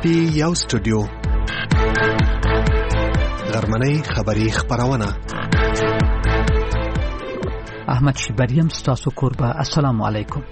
پی یو سټوډیو غرمنۍ خبری خبرونه احمد شبریم ستاسو کوربه. السلام علیکم.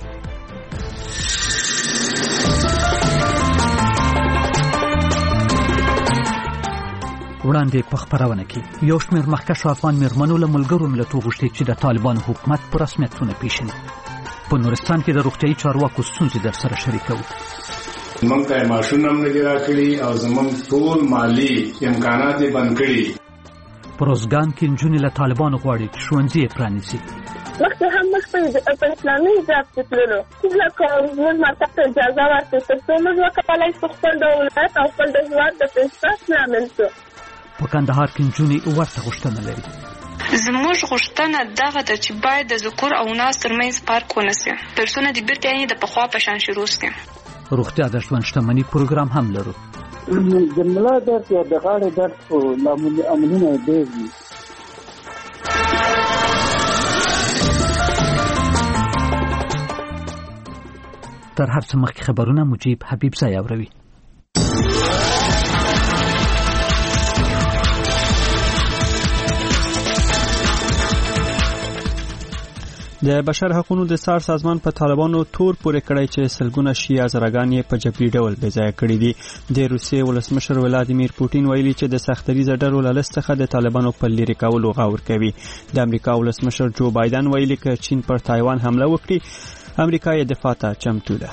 وړاندې په خبرونه کې یو شمېر مخکښو افغان میرمنو له ملګرو ملتونو غوښتي چې د طالبانو حکومت په رسمیتونه پیژني. په نورستان کې د روغتیايي چارواکو ستونزې درسره شریکوو. موږ ته ماشوم هم نه راکړي او زموږ ټول مالی امکانات یې بند کړي. په روزګان کې نجونې له طالبانو غواړي چې ښوونځي یې پرانیزي. مخکې هم موږ په اسلامي حجاب کې تللو، ځکه موږ مکتب ته اجازه ورکړه ترڅو موږ وکولای شو خپل د ولایت او خپل د هېواد د پیشرفت لامل شو. په کندهار کې نجونې ورته غوښتنه لري. زموږ غوښتنه دغه ده چې باید د ذکر او اناث ترمنځ فرق ونه سي، ترڅو د بیرته یې د پخوا په شان شروع سي. روغتیا د ژوند شتمنۍ پروګرام هم لرو. د ملا درد یا د غاړې درد په عملونه ډېر دي. تر هر څه مخکې خبرونه مجيب حبیب ځای اوروي. د بشر حقوقو د څار سازمان په طالبانو تور پورې کړی چې سلګونه شیعه زرګان یې په جبري ډول بې ځای کړي دي. د روسیې ولسمشر ولادیمیر پوتین ویلي چې د سختریزه ډلو له لست څخه د طالبانو په لری کولو غور کوي. د امریکا ولسمشر جو بایدن ویلي چې چین پر تایوان حمله وکړي، امریکا یې دفاع ته چمتو ده.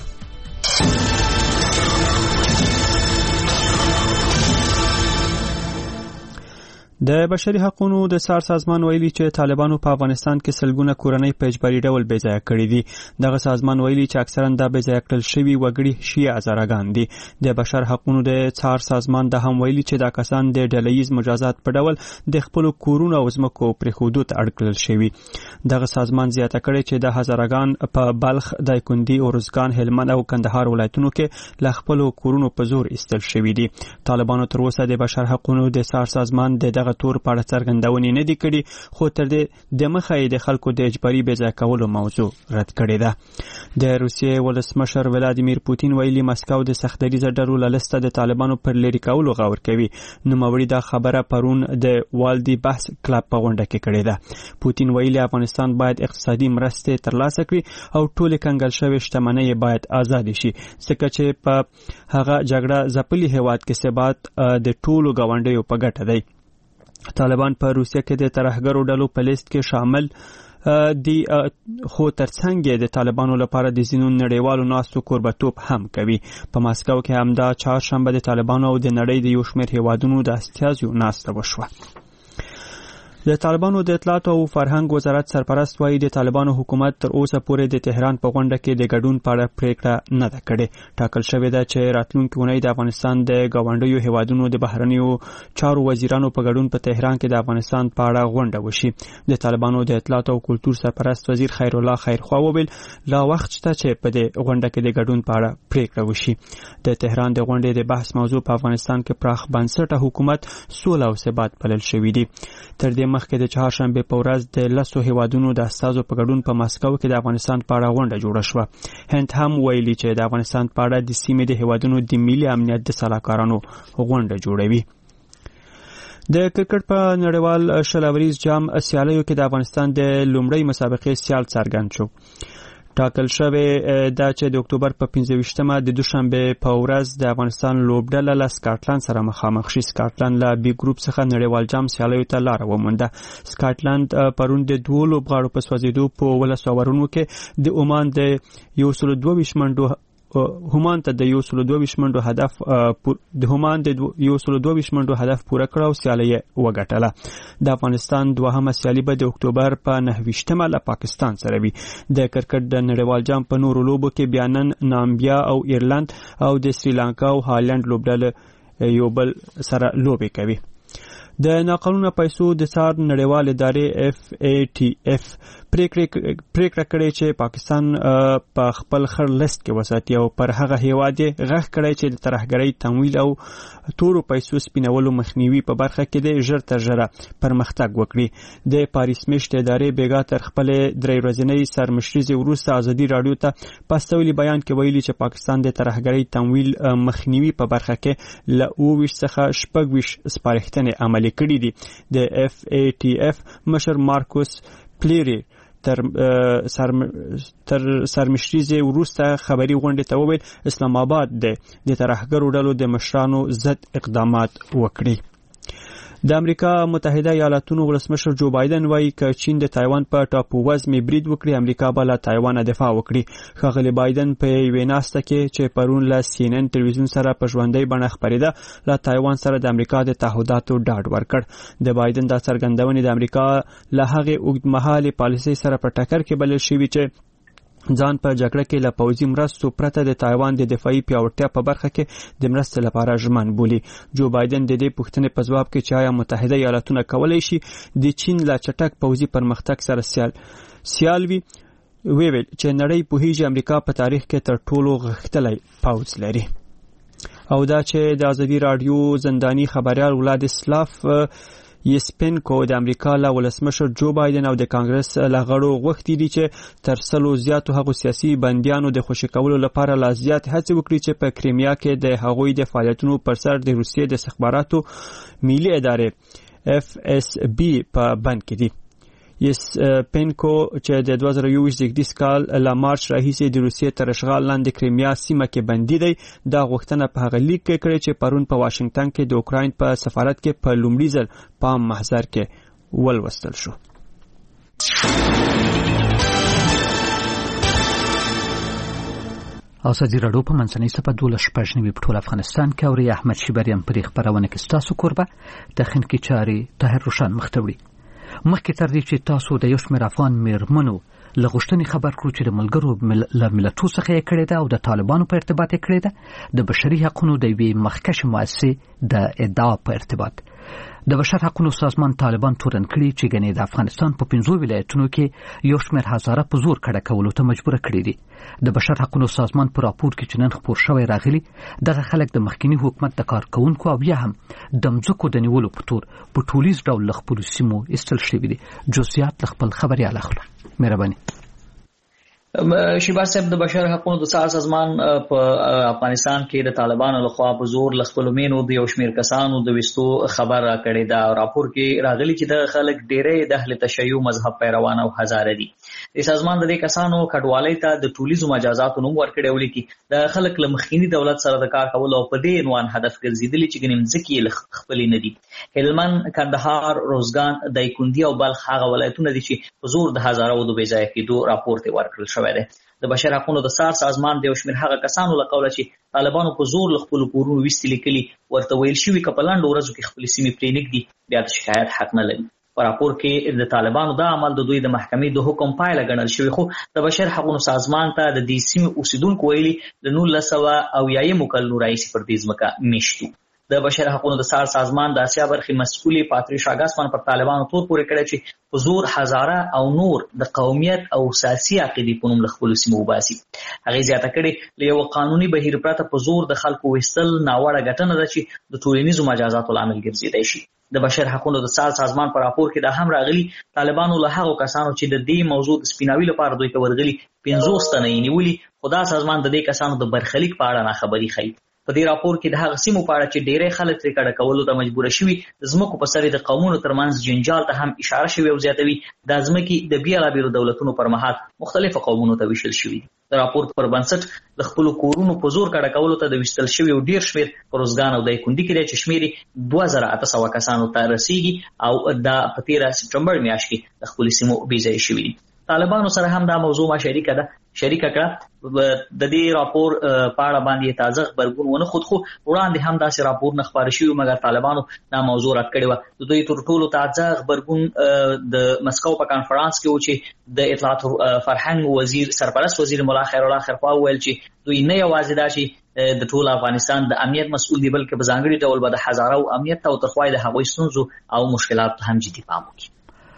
د بشري حقوقو د څار سازمان ویلي چې طالبانو په افغانستان کې سلګونه کورنۍ په اجباري ډول بې ځای کړي دي. دغه سازمان ویلي چې اکثرا د بې ځای کړل شوي وګړي شیعه هزارهګان دي. د بشر حقوقو د څار سازمان د هم ویلي چې دا کسان د ډلهییز مجازات په ډول د خپل کورونو او ځمکو پرېښودو ته اړ کړل شوي. دغه سازمان زیاته کړې چې د هزارهګان په بلخ، دایکنډي، اورزګان، هلمند او کندهار ولایتونو کې له خپل کورونو په زور ایستل شوي دي. طالبانو تر اوسه د بشر حقوقو د څار سازمان د تور په اړه څرګندونې نه دي کړي، خو تر دې د مخه یې د خلکو د اجباري بې ځای کولو موضوع رد کړې ده. د روسیې ولسمشر ولادیمیر پوتین ویلي مسکو د سختریزه ډلو له لسته د طالبانو پر لری کولو غور کوي. نوموړي دا خبره پرون د والدي بحث کلب په غونډه کې کړې ده. پوتین ویلي افغانستان باید اقتصادي مرستې ترلاسه کړي او ټولې کنګل شوې شتمنۍ باید آزاد شي، ځکه چې په هغه جګړه ځپلي هېواد کې ثبات د ټولو ګاونډیو په ګټه دی. طالبان په روسیه کې د ترهګرو ډلو په لیست کې شامل دي، خو ترڅنګ یې د طالبانو لپاره د ځینو نړیوالو ناستو کوربتوب هم کوي. په ماسکو کې همدا چهارشنبه د طالبانو او د نړۍ د یو شمېر هیوادونو د استازو ناسته وشوه. د طالبانو د اطلاعات او فرهنګ وزارت سرپرست وایي د طالبانو حکومت تر اوسه پورې د تهران په غونډه کې د ګډون په اړه پریکړه نه ده کړې. ټاکل شوې ده چې راتلونکي اونۍ د افغانستان د ګاونډیو هیوادونو د بهرنیو چارو وزیرانو په ګډون په تهران کې د افغانستان په اړه غونډه وشي. د طالبانو د اطلاعات او کلتور سرپرست وزیر خیر الله خیرخوا وویل لا وخت شته چې په دې غونډه کې د ګډون په اړه پریکړه وشي. د تهران د غونډې د بحث موضوع په افغانستان کې پراخ بنسټه حکومت، سوله او ثبات بلل شوی دی. تر دې مخکې د چهارشنبه په ورځ د 10 هیوادونو د استازو په ګډون په ماسکو کې د افغانستان په اړه غونډه جوړه شوه. هند هم ویلي چې د افغانستان په اړه د سیمې د هیوادونو د ملي امنیت د سلاکارانو غونډه جوړوي. د کرکټ په نړیوال شلوریز جام سیالیو کې د افغانستان د لومړۍ مسابقې سیال څرګند شو. ټاکل شوی دا چې د اکتوبر په 25مه د دوشنبه په ورځ د افغانستان لوبډله له سکاټلند سره مخامخ شي. سکاټلند له بي ګروپ څخه نړیوال جام سیالیو ته لاره ومونده. سکاټلند پرون د 2 لوبغاړو په سوځېدو په 12 اورونو کې د عمان د 122 منډو هومان ته د 122 منډو هدف پوره کړ او سیالي وګټله. د افغانستان دوهمه سیالي به د اکتوبر په 29مه له پاکستان سره وي. د کرکټ د نړیوال جام په نورو لوبو کې بیا نن نامبیا او ایرلند او د سریلانکا او هالند لوبډله یو بل سره لوبې کوي. د ناقانونه پیسو د څار نړیوال ادارې FATF پریکړه کړې چې پاکستان په خپل خړ لیست کې وساتي او پر هغه هیواد غږ کړی چې د ترهګرۍ تمویل او تورو پیسو سپینولو مخنیوي په برخه کې د ژر تر ژره پرمختګ وکړي. د پاریس میشت ادارې بیګا تر خپل 3 ورځنۍ سرمشريزي وروسته ازادي رادیو ته پاستولي بیان کې ویلي چې پاکستان د ترهګرۍ تمویل مخنیوي په برخه کې له 20 څخه 26 سپارښتنې عملي کړې دي. د FATF مشر مارکوس پلیری تر سرمشريزي وروسته خبري غونډه ته وویل اسلام آباد د ترهګرو ډلو د مشرانو ضد اقدامات وکړي. د امریکا متحده ایالاتونو ولسمشر جو بایدن وایي چې چین د تایوان په ټاپو وزمې برید وکړي امریکا به له تایوان دفاع وکړي. ښاغلی بایدن په یوې ناسته کې چې پرون له CNN ټلویزیون سره په ژوندۍ بڼه خپرېده له تایوان سره د امریکا د تعهداتو ډاډ ورکړ. د بایدن دا څرګندونې د امریکا له هغې اوږدمهالې پالیسۍ سره په ټکر کې بلل شوي چې ځان په جګړه کې له پوځي مرستو پرته د تایوان د دفاعي پیاوړتیا په برخه کې د مرستې لپاره ژمن بولي. جو بایدن د دې پوښتنې په ځواب کې چې آیا متحده ایالاتونه کولی شي د چین له چټک پوځي پرمختګ سره سیال وي ویل چې نړۍ پوهیږي امریکا په تاریخ کې تر ټولو غښتلی پوځ لري. او دا چې د ازادي رادیو زنداني خبريال ولادیسلاف یسپینکو د امریکا له ولسمشر جو بایدن او د کانګرس له غړو غوښتي دي چې تر 100 زیاتو هغو سیاسي بندیانو د خوشي کولو لپاره لا زیات هڅې وکړي چې په کریمیا کې د هغوی د فعالیتونو پر سر د روسیې د استخباراتو ملي ادارې FSB په بند کې دي. یسپینکو چې د 2021 کال له مارچ راهیسې د روسیې تر اشغال لاندې کریمیا سیمه کې بندي دی. دا غوښتنه په هغه لیک کې کړې چې پرون په واشنگټن کې د اوکراین په سفارت کې په لومړي ځل په محضر کې ولوستل شو. ازادي رادیو په منځنۍ صفحه 12 په ټول افغانستان کې اوري احمد شیبریم پر خبرونه کې ستاسو کوربه تخنیکی چاري طاهر روشن مختوړي. مخکې تر دې چې تاسو د یو شمېر افغان میرمنو له غوښتنې خبر کړو چې د ملګرو ملتونو څخه یې کړې ده او د طالبانو په ارتباط یې کړې ده د بشري حقوقو د یوې مخکښې مؤسسې د ادعا په ارتباط. د بشر حقوقو سازمان طالبان تورن کړي چې ګنې د افغانستان په 15 ولایتونو کې یو شمېر هزاره په زور کډه کولو ته مجبور کړي دي. د بشر حقوقو سازمان په راپور کې چې نن خپور شوی راغلي دغه خلک د مخکنی حکومت د کارکونکو او بیا هم د مځکو د نیولو په تور په ټولیز ډول له خپلو سیمو ایستل شوي دي. جزئیات له خپل خبريال اخلو. مهرباني. شیبار صاحب د بشر حقوقو د سازمان په افغانستان کې د طالبانو لخوا په زور لخپل مینو د یو شمیر کسانو د وستو خبر را کړی دا راپور کې راغلی چې د خلک ډېرې د اهل تشیع مذهب پیروان او هزاره دي. د سازمان د دې کسانو کډوالۍ ته د ټولیزو مجازاتو نوم ورکړی ولې کې د خلک له مخکینی دولت سره د کار کول او په دې عنوان هدف ګرځیدلی چې ګنیم ځکه خپلې نه دي. هلمند، کندهار، روزګان، دایکندي او بلخ هغه ولایتونه دي چې په زور د هزاره او د بېځایه کېدو راپور ته ورکړل شوی دی. د بشر حقوقو د سازمان د یو شمېر هغه کسانو له قوله چې طالبانو په زور له خپل کورونو ویستل کړي ورته ویل شوی کپلند ورځو کې خپل سیمې پرې نږدې بیا د شکایت حق نه لري. په راپور کې د طالبانو دا عمل د دوی د محکمې د حکم پایله ګڼل شوی خو د بشر حقوقو سازمان ته د دې سیمې اوسیدونکو ویلي د 1900 کلونو راهیسې پر دې ځمکه میشتو. د بشر حقوقو د سازمان د اسیا برخې مسؤلې پاتریشا ګاسمان پر طالبانو تور پورې کړی چې په زور هزاره او نور د قومیت او سیاسي عقیدې په نوم له خپلو سیمو وباسي. هغې زیاته کړې له یو قانوني بهیر پرته په زور د خلکو ویستل ناوړه ګټنه ده چې د ټولنیزو مجازاتو لامل ګرځېدی شي. د بشر حقوقو د سازمان پر راپور کې دا هم راغلي طالبانو له هغو کسانو چې د دې موضوع د سپیناوي لپاره دوی ته ورغلي 50 تنه یې نیولي خو دا سازمان د دې کسانو د برخلیک په اړه ناخبري ښيي. په دې راپور کې د هغه سیمو په اړه چې ډېرې خلک ترې کډه کولو ته مجبور شوي د ځمکو په سر د قومونو ترمنځ جنجال ته هم اشاره شوې او زیاتوي د ځمکې د بیلابیلو دولتونو پر مهال مختلفو قومونو ته ویشل شوي. د راپور پر بنسټ د خپلو کورونو په زور کډه کولو ته د ویستل شوي ډېر شمېر په روزګان او دایکندي کې دی چې شمېر یې 2800 کسانو ته رسیږي او دا په 13 سپټمبر میاشت کې د خپلو سیمو بېځایه شوي دي. طالبانو سره هم دا موضوع ما شریکه کړه. د دې راپور په اړه باندې تازه خبرګون ونه خود خو وړاندې هم داسې راپور نه خبر شوی مګر طالبانو دا موضوع رد کړی و. د دوی تر ټولو تازه خبرګون د مسکو په کانفرنس کې و چې د اطلاعات فرهنګ وزیر سرپرست وزیر مولا خیر الله خیرخوا ویل چې دوی نه یوازې دا چې د ټول افغانستان د امنیت مسؤل دی بلکې په ځانګړي ډول به د هزاره او امنیت او ترخوای د هغوی ستونزو او مشکلاتو هم جدي پام وکړي.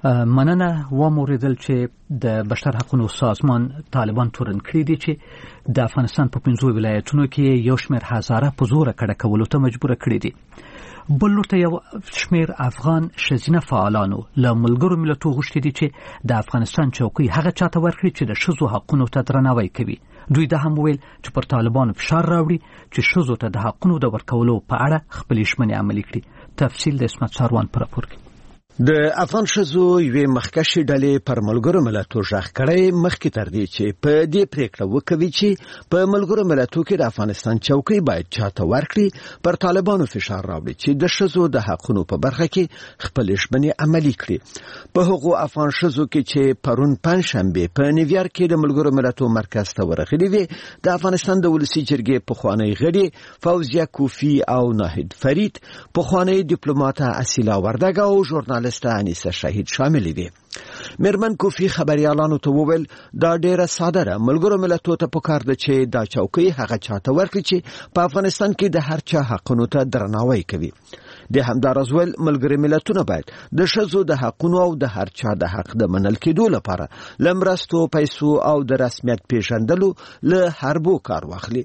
مننه وموریدل چې د بشر حقوقو سازمان طالبان تورن کړی دي چې د افغانستان په 15 ولایتونو کې یو شمېر هزاره په زور کډه کولو ته مجبور کړی دي. بل لورته یو شمېر افغان ښځینه فعالانو له ملګرو ملتونو غوښتي دي چې د افغانستان چوکۍ هغه چاته ورکړي چې د ښځو حقوقو ته درناوی کوي. دوی دا هم ویل چې پر طالبانو فشار راوړي چې ښځو ته د حقوقو د ورکولو په اړه خپلې ژمنې عملي کړي. تفصیل د اسمت ساروان په راپور کې. د افغان ښځو یوې مخکښې ډلې پر ملګرو ملتونو ژغ کړی مخکې تر دې چې په دې پریکړه وکوي چې په ملګرو ملتونو کې د افغانستان چوکۍ باید چاته ورکړي پر طالبانو فشار راوړي چې د ښځو د حقوقو په برخه کې خپل ژمنې عملي کړي. په هغو افغان ښځو کې چې پرون پنځشنبه په نیویارک کې د ملګرو ملتونو مرکز ته ورغلي وي د افغانستان د ولسی جرګې پخوانی غړي فوزیه کوفی او ناهید فرید، پخوانی ډیپلوماټ اسیلا وردګ او ژورنالیست انیسه شهید شامل دي. میرمن کوفی خبريالانو ته وویل دا ډیره ساده ده، ملګرو ملتونو ته پکار ده چې دا چوکۍ هغه چاته ورکړي چې په افغانستان کې د هر چا حقونو ته درناوی کوي. د همدارس ول ملګري ملتونه باید د ښځو د حقونو او د هر چا د حق د منل کېدو لپاره لمرستو پیسو او د رسمیت پیژندلو له حربو کار واخلي.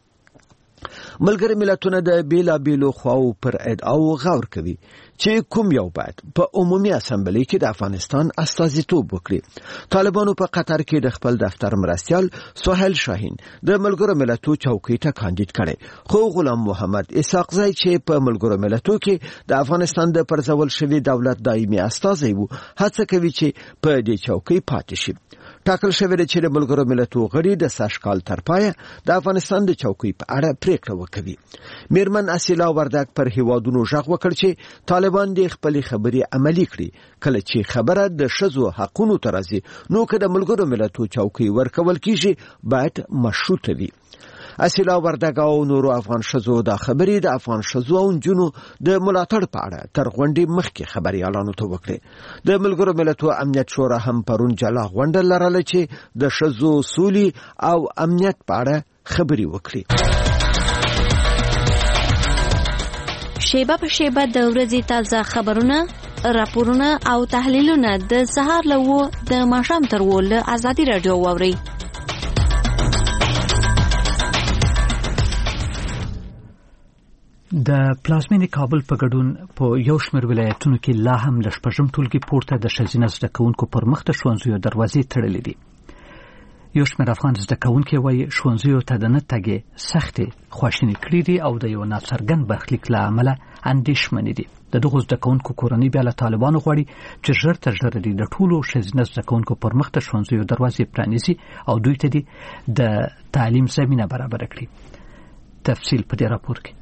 ملګري ملتونه د بیلابیلو خواو پر ادعاو غور کوي چې کوم یو باید په عمومي اسمبلی کې د افغانستان استازیتوب وکړي. طالبانو په قطر کې د خپل دفتر مرستیال سهیل شاهین د ملګرو ملتونو چوکۍ ته کاندید کړي، خو غلام محمد اسحاقزی چې په ملګرو ملتونو کې د افغانستان د پرځول شوی دولت دایمي استازی وو هڅه کوي چې په دې چوکۍ پاتې شي. ټاکل شوی دی چې د ملګرو ملتونو غړي د ساشکال تر پایه د افغانستان د چوکۍ په اړه پریکړه وکړي. میرمن اسیلا وردګ پر هیوادونو ژغ وکړ چې طالبان د خپل خبرې عملي کړي. کله چې خبره د ښځو حقوقو ته راځي نو که د ملګرو ملتونو چوکۍ ورکول کیږي باید مشروط وي. اسیلا وردګ او نورو افغان ښځو د خبرې د افغان ښځو او نجونو د ملاتړ په اړه تر غونډې مخکې خبريالانو ته وکړي. د ملګرو ملتونو امنیت شورا هم پرون جلا غونډه لرله چې د ښځو سولې او امنیت په اړه خبرې وکړي. شیبه په شیبه د ورځې تازه خبرونه، راپورونه او تحلیلونه د سهار له 9 د ماښام تر 10 له ازادي رادیو واورئ. د پلازمینې کابل په ګډون په یو شمېر ولایتونو کې لا هم له شپږم ټولګي پورته د ښځینه زده کوونکو پر مخ د ښوونځیو دروازې تړلې دي. یو شمېر افغان زده کوونکي وایي ښوونځیو ته د نه تګې سختې خواشیني کړي دي او د یو ناڅرګند برخلیک له امله اندېښمنې دي. د دغو زده کوونکو کورنۍ بیا له طالبانو غواړي چې ژر تر ژره د ټولو ښځینه زده کوونکو پر مخ د ښوونځیو دروازې پرانیزي او دوی ته د تعلیم زمینه برابره کړي. تفصیل په دې راپور کې.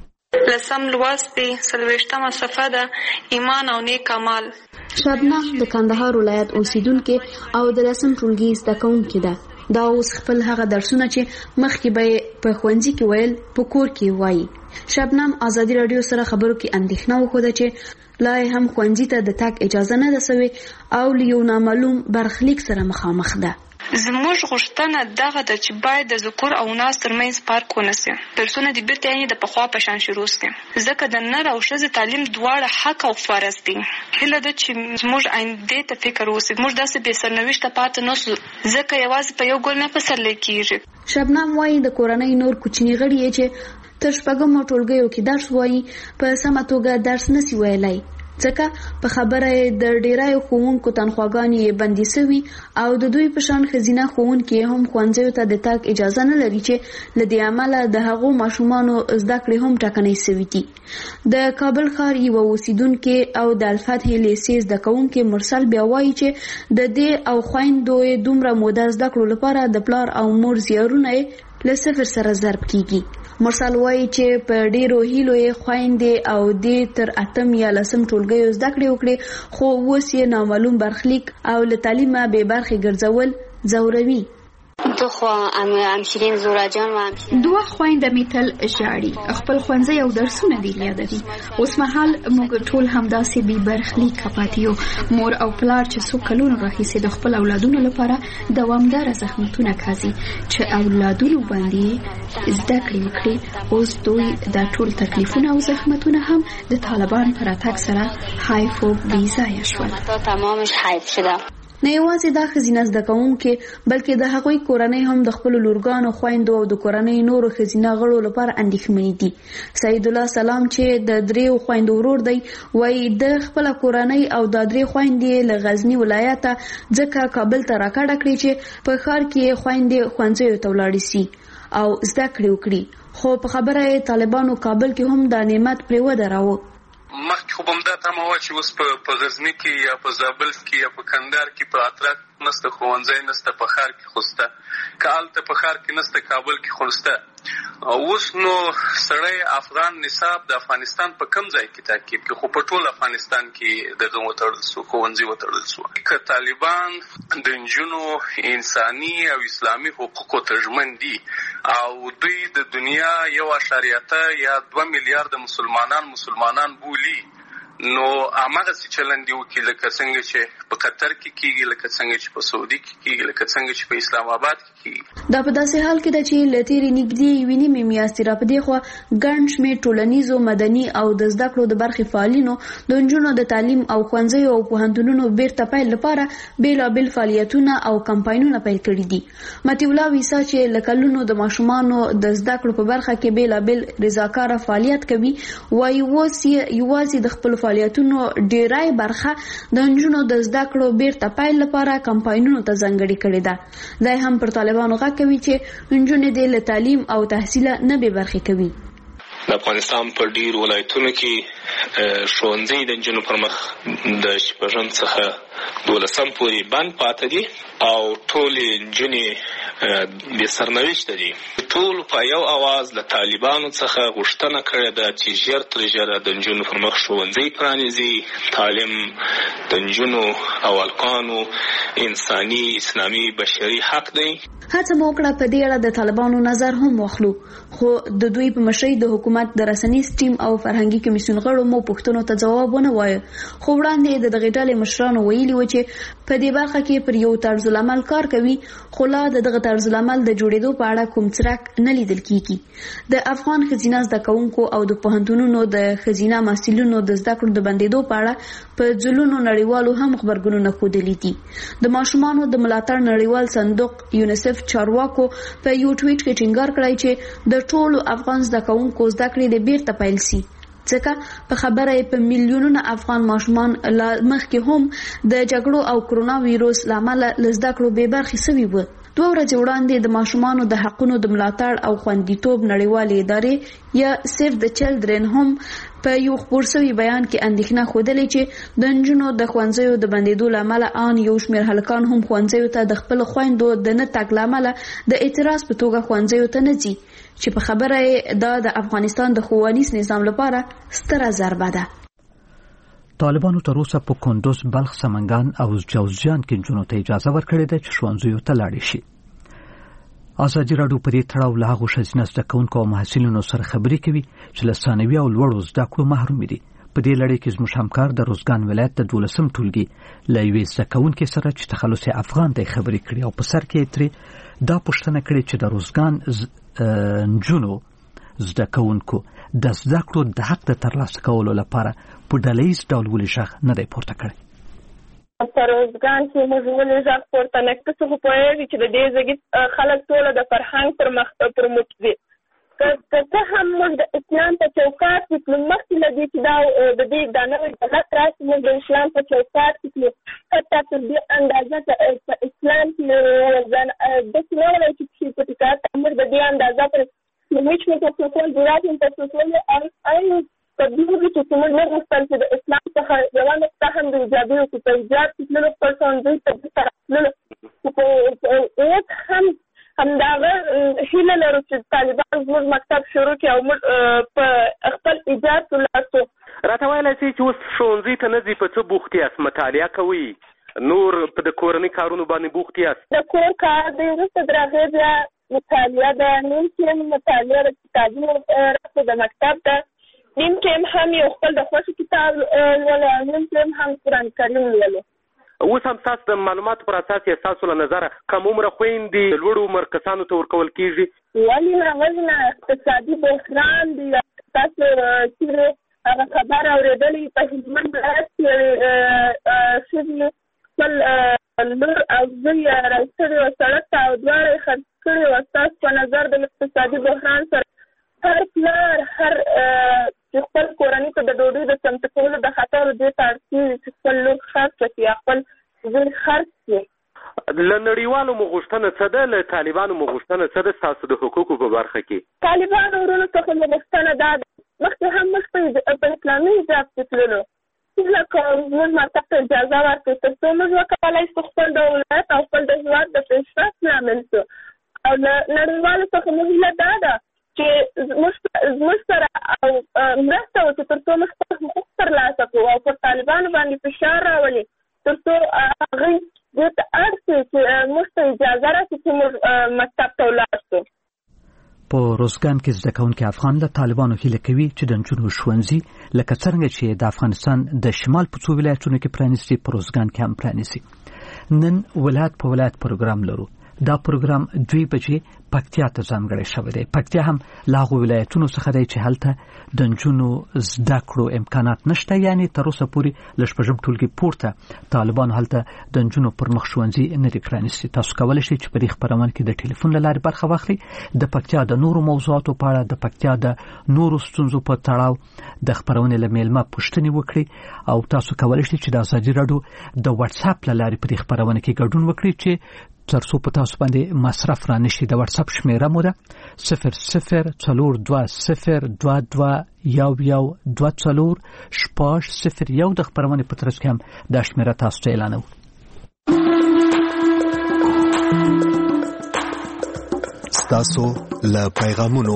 لسم لوست دی 40مه صفحه ده ایمان او نیک اعمال. شبنم د کندهار ولایت اوسیدونکو او د لسم ټولګي زده کوونکې ده. دا اوس خپل هغه درسونه چې مخکې به په ښوونځي کې ویل په کور کې وایي. شبنم ازادي رادیو سره خبرو کې اندېښنه وښوده چې لا هم ښوونځي ته د تګ اجازه نه ده سوې او له یو نامعلوم برخلیک سره مخامخ ده. زموږ غوښتنه دغه ده چې باید د ذکور او اناث ترمنځ فرق ونسي. درسونه د بیرته یعنې د پخوا په شان شروع سي، ځکه د نر او ښځې تعلیم دواړه حق او فرض دي. هیله ده چې زموږ آینده ته فکر وسي، موږ داسې بې سرنوشته پاتې نسو، ځکه یوازې په یو ګل نه پسرلی کیږي. شبنم وایي د کورنۍ نور کوچني غړي یې چې تر شپږمو ټولګیو کې درس وایي په سمه توګه درس نسی ویلی، ځکه په خبره د ډیرای ښوونکو تنخواګانې بندي سوي او د دوی په شان ښځینه ښوونکي هم ښوونځیو ته د تګ اجازه نه لري چې له دې امله د هغو ماشومانو زده کړې هم ټاکنۍ سوي دي. د کابل ښار یوه اوسیدونکې او د الفتح لیسې زده کوونکې مرسل بیا وایي چې د دې او خویندو دومره موده زده کړو لپاره د پلار او مور زیارونه له صفر سره ضرب کیږي. مرسل وایي چې په ډیرو هیلو یې خویندې او دې تر 8 یا 10 ټولګیو زده کړې وکړې، خو اوس یې نامعلوم برخلیک او له تعلیمه بې برخې ګرځول ځوروي. خو امشرین زورا جان و امشرین دوه خوينده میتل ژاړي خپل ښوونځي او درسونه دی یادوي. اوس مهال موږ ټول همداسې بې برخلیک پاتیو. مور او پلار چې څو کلونو راهیسې د خپل اولادونو لپاره دوامداره زحمتونه کوي چې اولادونو باندې زده کړې وکړي، اوس دوی دا ټول تکلیفونه او زحمتونه هم د طالبان پر اتاک سره حیف و بی‌ځایه شول. تمامش حیف شده. نه یوازې دا ښځینه زده کوونکې بلکې د هغوی کورنۍ هم د خپلو لورګانو خویندو او د کورنۍ نورو ښځینه غړو لپاره اندېښمنې دي. سعید الله سلام چې د 3 خویندو ورور دی وایي د خپله کورنۍ او د 3 خویندې له غزني ولایته ځکه کابل ته راکډه کړې چې په ښار کې خویندې ښوونځیو ته ولاړې سي او زده کړې وکړي، خو په خبره یې طالبانو کابل کې هم دا نعمت پرې ودراوه. مخکې خو بمدا تمه وه چې اوس په غزني کې یا په زابل کې یا په کندهار کې په اطراف نسته ښوونځی نسته، په ښار کې خو شته، که هلته په ښار کې نسته کابل کې خو شته. اوس نو سړی افغان نصاب د افغانستان په کم ځای کې تعقیب کړي، خو په ټول افغانستان کې دغه وتړل سو، ښوونځي وتړل سو. که طالبان د نجونو انساني او اسلامي حقوقو ته ژمن دي او دوی د دنیا 1.3 یا 2 میلیارده مسلمانان بولي، نو هماغسې چلند یې وکړي لکه څنګه چې په قطر کې کېږي، لکه څنګه چې په سعودي کې کېږي، لکه څنګه چې په اسلام آباد کې کېږي. دا په داسې حال کې ده چې له تېرې نږدې 1.5 میاشتې را په دې خوا ګڼ شمېر ټولنیزو، مدني او د زده کړو د برخې فعالینو د نجونو د تعلیم او ښوونځیو او پوهنتونونو بیرته پیل لپاره بېلابېل فعالیتونه او کمپاینونه پیل کړي دي. مطیع الله ویسا چې له کلونو د ماشومانو د زده کړو په برخه کې بېلابېل رضاکاره فعالیت کوي، وایي اوس یوازې د خپلو فعالیتونو ډیری برخه د نجونو د زده کړو بیرته پیل لپاره کمپاینونو ته ځانګړې کړې ده. دا هم پر طالبانو غږ کوي چې نجونې د له تعلیم او تحصیل نه بې برخې کوي. د افغانستان په ډیر ولایتونو کې ښوونځي د نجونو پر مخ د شپږم څخه 12 پورې بند پاتې دي او ټولې نجونې بې سرنوشته دي. ټول په یو اواز له طالبانو څخه غوښتنه کړې ده چې ژر تر ژره د نجونو پر مخ ښوونځي پرانیزي. تعلیم د نجونو او هلکانو انساني، اسلامي، بشري حق دی. هڅه مو وکړه په دې اړه د طالبانو نظر هم واخلو، خو د دوی په مشرۍ د حکومت د رسنیز ټیم او فرهنګي کمیسیون غړو مو پوښتنو ته ځواب ونه وایه. خو وړاندې د دغې ډلې مشرانو ویلي و چې په دې برخه کې پر یو طرز العمل کار کوي، خو لا د دغه طرز العمل د جوړېدو په اړه کوم څرک نه لیدل کیږي. د افغان ښځینه زده کوونکو او د پوهنتونونو د ښځینه محصلینو د زده کړو د بندېدو په اړه په ځلونو نړیوالو هم خبرګونونه ښودلي دي. د ماشومانو د ملاتړ نړیوال صندوق یونیسف چارواکو په یو ټویټ کې ټینګار کړی چې د ټولو افغان زده کوونکو زده کړې د بیرته پیل سي، ځکه په خبره یې په میلیونونه افغان ماشومان لا مخکې هم د جګړو او کرونا ویروس له امله له زده کړو بې برخې سوي وو. 2 ورځې وړاندې د ماشومانو د حقونو د ملاتړ او خوندیتوب نړیوالې ادارې یا سیف د چلډرن هم په یو خپور شوي بیان کې اندېښنه ښودلې چې د نجونو د ښوونځیو د بندېدو له امله ان یو شمېر هلکان هم ښوونځیو ته د خپلو خویندو د نه تګ له امله د اعتراض په توګه ښوونځیو ته نه ځي، چې په خبره یې دا د افغانستان د ښوونیز نظام لپاره ستره ضربه ده. طالبانو تر اوسه په کندوز، بلخ، سمنګان او جوزجان کې نجونو ته اجازه ورکړې ده چې ښوونځیو ته لاړې شي. ازادي راډیو په دې تړاو له هغو ښځینه زده کوونکو او محصلینو سره خبرې کوي چې له ثانوي او لوړو زده کړو محروم دي. په دې لړۍ کې زموږ همکار د روزګان ولایت د 12م ټولګي له یوې زده کوونکې سره چې تخلص افغان دی خبرې کړې او په سر کې یې ترې دا پوښتنه کړې چې د روزګان نجونو زده کوونکو د زده کړو د حق د ترلاسه کولو لپاره په ډلهییز ډول ولې غږ نه دی پورته کړی. په روزګان کې موږ ولې غږ پورته نه کړو؟ څه خو پوهېږي چې د دې ځای خلک ټوله د فرهنګ پر مخ دي. که څه هم موږ د اسلام په چوکاټ کې تلو، مخکې له دې چې د دې دا نوی دولت راشي موږ د اسلام په چوکاټ کې تلو، حتی تر دې اندازه په اسلام کې داسې نه وایي چې په ټکاټ موږ د دې اندازه پر هیڅ نه تصوصول جرات تصوصول آی تبدیلی چې موږ نه غوښتل چې د اسلام څخه یوه نقطه هم د ایجابي وکړو. په ایجاب کې تللو خپل ښوونځي ته سره تللو، اوس هم همدغه هیله لرو چې طالبان زموږ مکتب شروع کړي او موږ په خپل ایجاد ولاړ شو. راته ویلی شئ چې اوس ښوونځي ته نه ځئ، په څه بوخت یاست؟ مطالعه کوئ؟ نور په د کورنۍ کارونو باندې بوخت یاست؟ د کور کار دی، وروسته د هغې بیا مطالعه ده، نیم ټیم مطالعه د کتابونو رسو د مکتب ده، نیم ټیم هم یو خپل د خوښې کتاب لولو، نیم ټیم هم قرآن کریم لولو. اوس هم ستاسو د معلوماتو پر اساس یې ستاسو له نظره کم عمره خویندې لوړو عمر کسانو ته ورکول کېږي؟ ولې نه اقتصادي بحران دی. تاسو چې هغه خبر اورېدلې په هلمند ولایت کې ښځې خپل لور او زوی راوستلي وه سړک ته او دواړه یې خرڅ کړي وه. ستاسو په نظر د اقتصادي بحران سره هر پلار هر چې خپل کورنۍ ته د ډوډۍ د چمتو کولو د خطر دې ته اړ کېږي چې خپل لور خرڅ کړي یا خپل زوی خرڅ کړي. له نړیوالو مو غوښتنه څه ده؟ له طالبانو مو غوښتنه څه ده ستاسو د حقوقو په برخه کې؟ طالبانو ورونو څخه مو غوښتنه دا ده، مخکې هم موږ په اسلامي حجاب کې تللو، لکه زموږ مکتب ته اجازه ورکړي تر څو موږ وکولی شو خپل د ولایت او خپل د هېواد د پیشرفت لامل شو. او له نړیوالو څخه مو هیله دا ده چې زموږ سره مرسته وکړي تر څو موږ خپل حقوق ترلاسه کړو او پر طالبانو باندې فشار راولي تر څو هغوی دې ته اړ شي چې موږ ته اجازه راشي چې موږ مکتب ته ولاړ شو. په روزګان کې زده کوونکي افغان له طالبانو هیله کوي چې د نجونو ښوونځي لکه څرنګه چې د افغانستان د شمال په څو ولایتونو کې پرانیستي په روزګان کې هم پرانیسي. نن ولایت په ولایت پروګرام لرو. دا پروګرام 2 بجې پکتیا ته ځانګړی شوی دی. پکتیا هم له هغو ولایتونو څخه دی چې هلته د نجونو زده کړو امکانات نشته، یعنی تر اوسه پورې له شپږم ټولګي پورته طالبانو هلته د نجونو پر مخ ښوونځي نه دي پرانیستي. تاسو کولی شئ چې په دې خپرونه کې د ټلیفون له لارې برخه واخلئ. د پکتیا د نورو موضوعاتو په اړه، د پکتیا د نورو ستونزو په تړاو د خپرونې له میلمه پوښتنې وکړئ، او تاسو کولی شئ چې د ازادي راډیو د واتساپ له لارې په دې خپرونه کې ګډون وکړئ چې تر څو په تاسو باندې مصرف را نشي. د واتساپ شمیره مو ده 0042011240 د خپرونې په ترڅ کې هم دا شمیره تاسو ته اعلانوو. ستاسو له پیغامونو.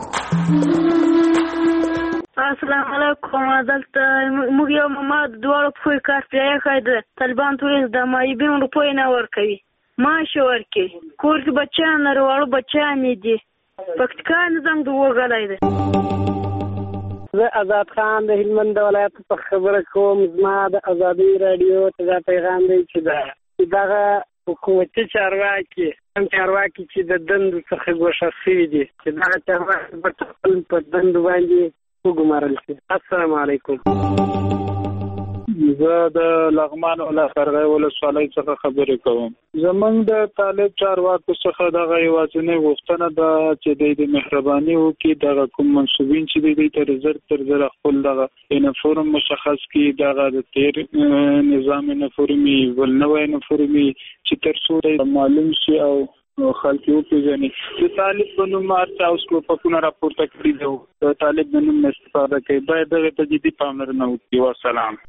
السلام علیکم. دلته موږ یو ماماد دواړو په کار پرې ده. طالبان ټول د مایبین روپۍ نه ورکوي، معاش ورکوي، کور کې بچیان لري، واړه بچیان دي. پکتیکا نظام د وغلی دی. زه آزاد خان د هلمند ولایت څخه خبره کوم. زما د ازادي راډیو ته دا پیغام دی چې دغه حکومتي چارواکي چې د دندو څخه ګوښه شوي دي، چې دغه چارواکي به خپل په دندو باندې وګمارل شي. السلام علیکم. زه د لغمان ولسوالۍ څخه خبرې کوم. زمونږ د طالب چارواکو څخه دغه یوازینۍ غوښتنه ده چې د مهرباني وکړي دغه کوم منصوبین چې دوی ته تر زره خپل دغه یونیفورم مشخص کړي، دغه د تیر نظام یونیفورمي ول نوی یونیفورمي چې تر څو معلوم شي او خلک یې وپېژني. د طالب په نوم هر اوس ټوپکونه راپورته کړي دي، د طالب د نوم استفاده کوي. باید دغه ته جدي پاملرنه وکړي. والسلام.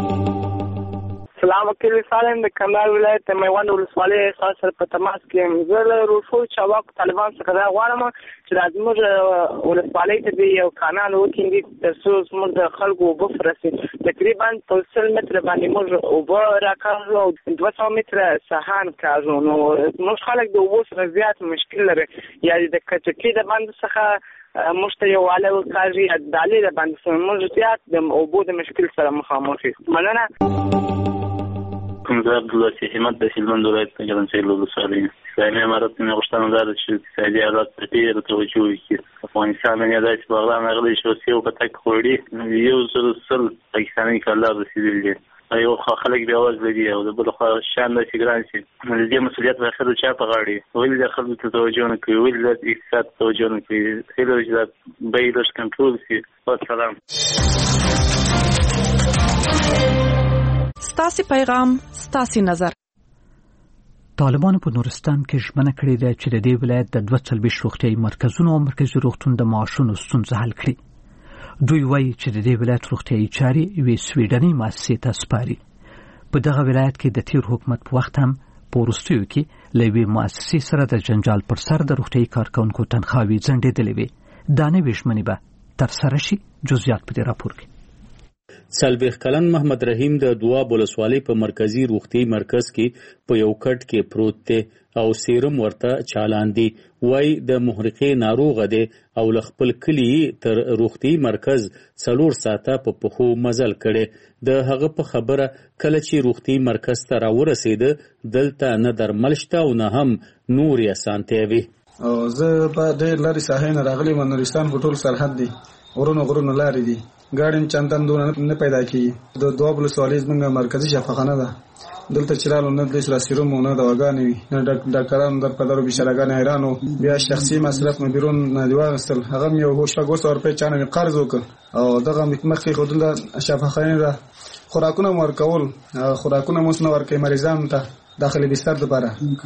سلام وکیل سالم د کندهار ولایت د میوند ولسوالۍ سره په تماس کې یم. زه له روښو چارواکو طالبانو څخه دا غواړم چې زموږ ولسوالۍ ته یو کانال وکیندي تر څو زموږ د خلکو اوبه فرسي. تقریبا په 100 متره باندې موږ اوبه راکاږو او 200 متره سهان کاږو. نو موږ خلک د اوبو سره زیات مشکل لري، یا د کچکي د بند څخه موږ ته یو واله وکاږي، یا د دالې د بند څخه موږ زیات د اوبو د مشکل سره مخامخ یو. مننه. زه عبدالله همت د هلمند ولایت د ګرمسیر ولسوالۍ. اسلامي امارت نه غوښتنه ده چې اقتصادي حالات ته ډېره توجه وکړي. افغانستان نه داسې بغداد راغلی چې اوس یو په تک خوړي 100 پاکستاني کلاب رسېدلي دي. یو خلک بیا وځ لري او د بل خوا شان داسې ګران شي. د دې مسؤلیت په اخر چا په غاړه؟ ولې د خلکو ته توجه نه کوي؟ ولې د اقتصاد توجه نه کوي؟ هیله چې دا بیې لږ کنټرول شي. والسلام. ستاسې پیغام، ستاسې نظر. طالبانو په نورستان کې ژمنه کړې ده چې د دې ولایت د 42 روغتیايي مرکزونو او مرکزي روغتون د معاشونو ستونزه حل کړي. دوی وایي چې د دې ولایت روغتیايي چارې یوې سویډنۍ مؤسسې ته سپاري. په دغه ولایت کې د تیر حکومت په وخت هم په وروستیو کې له یوې مؤسسې سره د جنجال پر سر د روغتیايي کارکوونکو تنخواوې ځنډېدلې وې. دا نوې ژمنې به ترسره شي. جزئیات په دې راپور کې. 40 کلن محمد رحیم د دواب ولسوالۍ په مرکزی روغتي مرکز کې په یو کټ کې پروت دی او سیرم ورته چالان دی. وای د محرقې ناروغه دی او ل خپل کلی تر روغتي مرکز 4 ساعته په پخو مزل کړي. د هغه په خبره کله چې روغتي مرکز ته راورسید دلته نه درمل شته او نه هم نور اسانتیا وي. او زه په ډېر لري ساحې نه راغلی م. نورستان په ټول سرحد دی، غرونو لارې دي، ګاډي چندان دونه نه پیدا کیږي. د دواب ولسوالۍ زموږ مرکزی شفاخانه ده. دلته چرالو نه د سراسیروم نه دواګانې وي، نه ډاکټرانو د پدرو بشراګان حیرانو. بیا شخصي مصرف مې بیرون نه دی واغستل. هغه مې یو 200 روپۍ چانه قرض وکړ او دغه مخکې خودله شفاخانه ده. خوراکونه ورکول، خوراکونه موږ نه ورکې مریضانو ته داخلي بستر لپاره.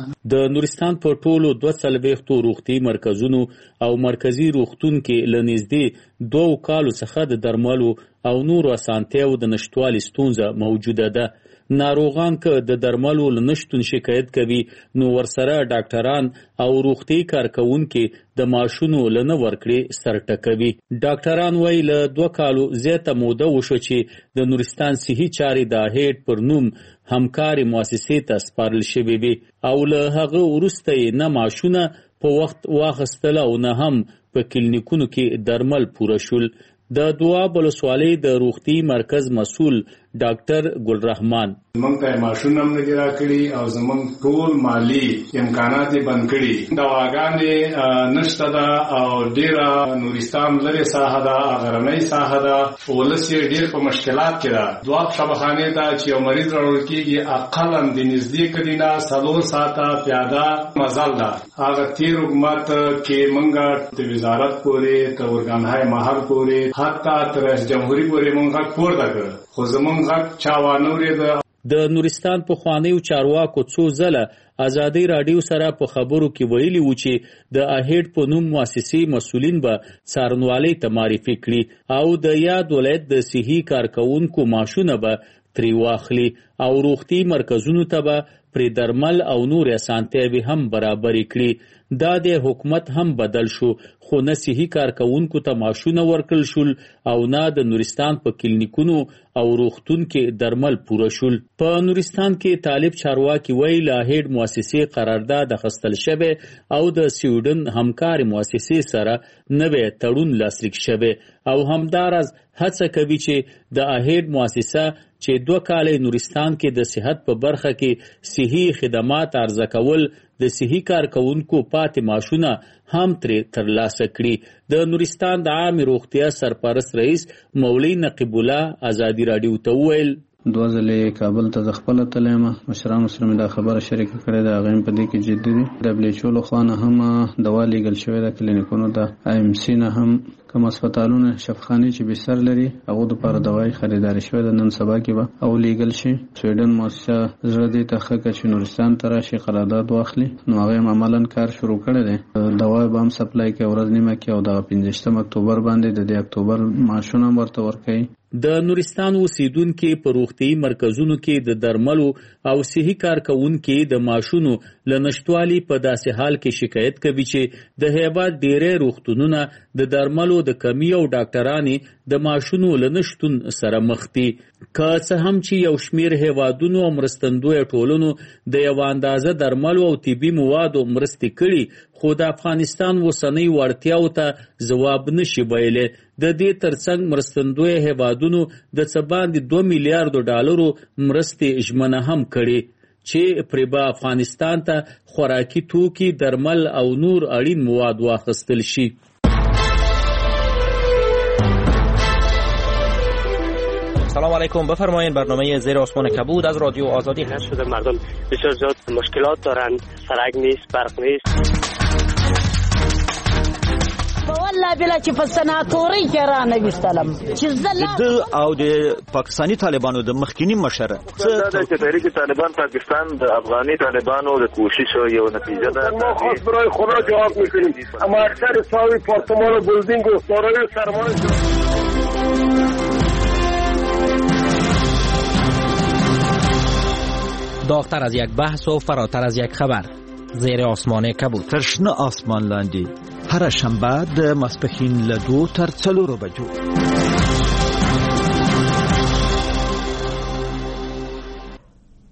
د نورستان په ټولو 240 روغتي مرکزونو او مرکزی روغتون کې لنږدې 2 کالو څخه د درملو او نورو اسانتیاو د نشټوالي ستونزه موجوده ده. ناروغان که د درملو لنشتون شکایت کوي نو ورسره ډاکټران او روغتي کارکونکي د ماشونو لنه ورکړي سرټکوي. ډاکټران وایي له 2 کالو زیاته موده وشو چې د نورستان صحي چارې د هیډ پر نوم همکاري مؤسسې ته سپارل شوي وي او له هغه وروسته نه ماشونه په وخت واخیستل او نه هم په کلینیکونو کې درمل پوره شول. د دواب ولسوالۍ د روغتي مرکز مسؤل ډاکټر ګلرحمان موږ ته ماشوم هم نه راکړي او زموږ ټول مالی امکانات بند کړي. دواګانې نشته ده او ډیره نورستان لري ساحه ده، غرنۍ ساحه ده، ولس یې ډیر په مشکلات کې ده. دواب شفاخانه ته چې یو مریض راوړل کېږي اقلا د نږدې کډینا 4 ساعته پیاده مزل ده. هغه تیر حکومت کې موږ د وزارت پورې تر ورګانهای محل پورې حتی تر رئیس جمهوریت پورې موږ پورته کړ خو زمونږ غږ چا وانورېده. د نورستان پخوانیو چارواکو څو ځله ازادي راډیو سره په خبرو کې ویلي و چې د اهیډ په نوم مؤسسې مسؤلین به څارنوالۍ ته معرفي کړي او د یاد ولایت د صحي کارکونکو معاشونه به ترې واخلي او روغتي مرکزونو ته به پرې درمل او نور اسانتیاوې هم برابرې کړي. دا د حکومت هم بدل شو خو نه صحي کارکونکو ته معاشونه ورکړل شول او نه د نورستان په کلینیکونو او روغتون کې درمل پوره شول. په نورستان کې طالب چارواکي وایي له هیډ مؤسسې قرارداد اخیستل شوی او د سویډن همکاري مؤسسې سره نوی تړون لاسلیک شوی او همداراز هڅه کوي چې د هیډ مؤسسه چې 2 کاله نورستان کې د صحت په برخه کې صحي خدمات عرضه کول د صحي کارکونکو پاتې معاشونه هم ترلاسه کړي. د نورستان د عام روغتیا سرپرست رئیس مولوی نقیب الله ازادي راډیو ته وویل 2 ځلې کابل ته خپل تلم مشرانو سره مې دا خبره شریکه کړې ده. هغه په دې کې جدي دي. WHO له خوا نه هم دوا لیږل شوې ده کلینیکونو ته. IMC نه هم کوم هسپتالونه شفاخانه چې بستر لري هغه د لپاره دوايي خریداري شوې ده نن سبا کې به او لیږل شي. سویډن مؤسسه زړه دې ته خکه چې نورستان ته راشي قرارداد واخلي نو هغه عملاً کار شروع کړی دی. دوا به هم سپلای کوي ورځ نیمه کې او د 15 اکتوبر باندې د اکتوبر ماشونه ورته ورکوي. د نورستان اوسیدونکو په روغتي مرکزونو کې د درملو او صحي کارکونکو د ماشونو لنشټوالي په داسې حال کې شکایت کوي چې د هیواد ډېرې روغتونونه د درملو د کمی او ډاکټرانو د ماشونو لنشتون سره مخ دي. که څه هم چې یو شمیر هیوادونو او مرستندوی ټولنو د یو اندازه درملو او طبي موادو مرستې کړي خو د افغانستان وسنۍ وړتیاو ته ځواب نشي ویلی. د دې ترڅنګ مرستندوی هیوادونو د څه باندې 2 میلیارډ ډالرو مرستې ژمنه هم کړي چې پرې به افغانستان ته خوراکي توکي، درمل او نور اړین مواد واخیستل شي. سلام علیکم، بفرمایید. برنامه زیر آسمان کبود از رادیو آزادی هست. شده مردم بسیار زیاد مشکلات دارن، سرک نیست، برق نیست. والله بلا چې په سناتوري کې را نه وستلم چې د او د پاکستانی طالبانو د مخکینی مشر چې تحریک طالبان پاکستان د افغاني طالبانو د کوشش یو نتیجه ده. ما خاص برای خدا جواب میکنیم اما اکثر ساوی پارتمان و بلدینگ و دارای سرمایه داغتر از یک بحث و فراتر از یک خبر. زیر آسمان کبود. ترشنه آسمان لاندی. هر شنبه د ماسپښین له 2 تر 4 بجو.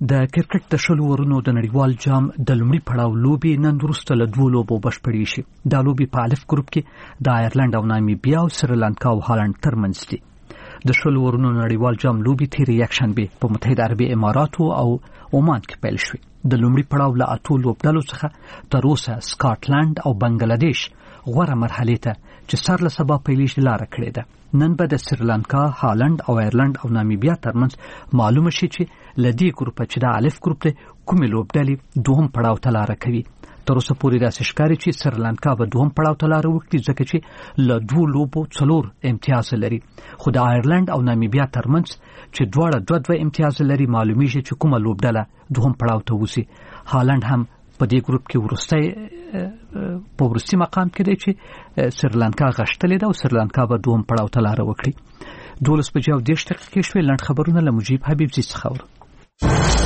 د کرکټ د شلو ورونو د نړیوال جام د لومړي پړاو لوبي نن وروسته له 2 لوبو بشپړې شي. دا لوبي په الف ګروپ کې د آیرلند او نامیبیا او سریلانکا او هالند ترمنځ دي. د شلو ورونو نړیوال جام لوبي تیرې یکشنبه په متحده عربي اماراتو او عمان کې پیل شوې. د لومړي پړاو له 8 لوبډلو څخه تر اوسه سکاټلند او بنگلاديش غوره مرحله ته چې سر له سبا پیلېږي لاره کړې ده. نن به د سریلانکا، هالند او آیرلند او نامیبیا ترمنځ معلومه شي چې لدی ګروپ چې د الف ګروپ ته کومې لوبډلې دوهم پړاو ته لاره کوي. تر اوسه پورې داسې ښکاري چې سریلانکا به دوهم پړاو ته لاره وکړي ځکه چې له 2 لوبو 4 امتیاز لري. خو د آیرلند او نامیبیا ترمنځ چې دواړه 2 امتیاز لري معلومیږي چې کومه لوبډله دوهم پړاو ته وځي. هالند هم په دې ګروپ کې په وروستي مقام کې دی چې سریلانکا غشتلې ده او سریلانکا به دوهم پړاو ته لاره وکړي. 12:30 شوې. لنډ خبرونه له مجيب حبیبزي څخه.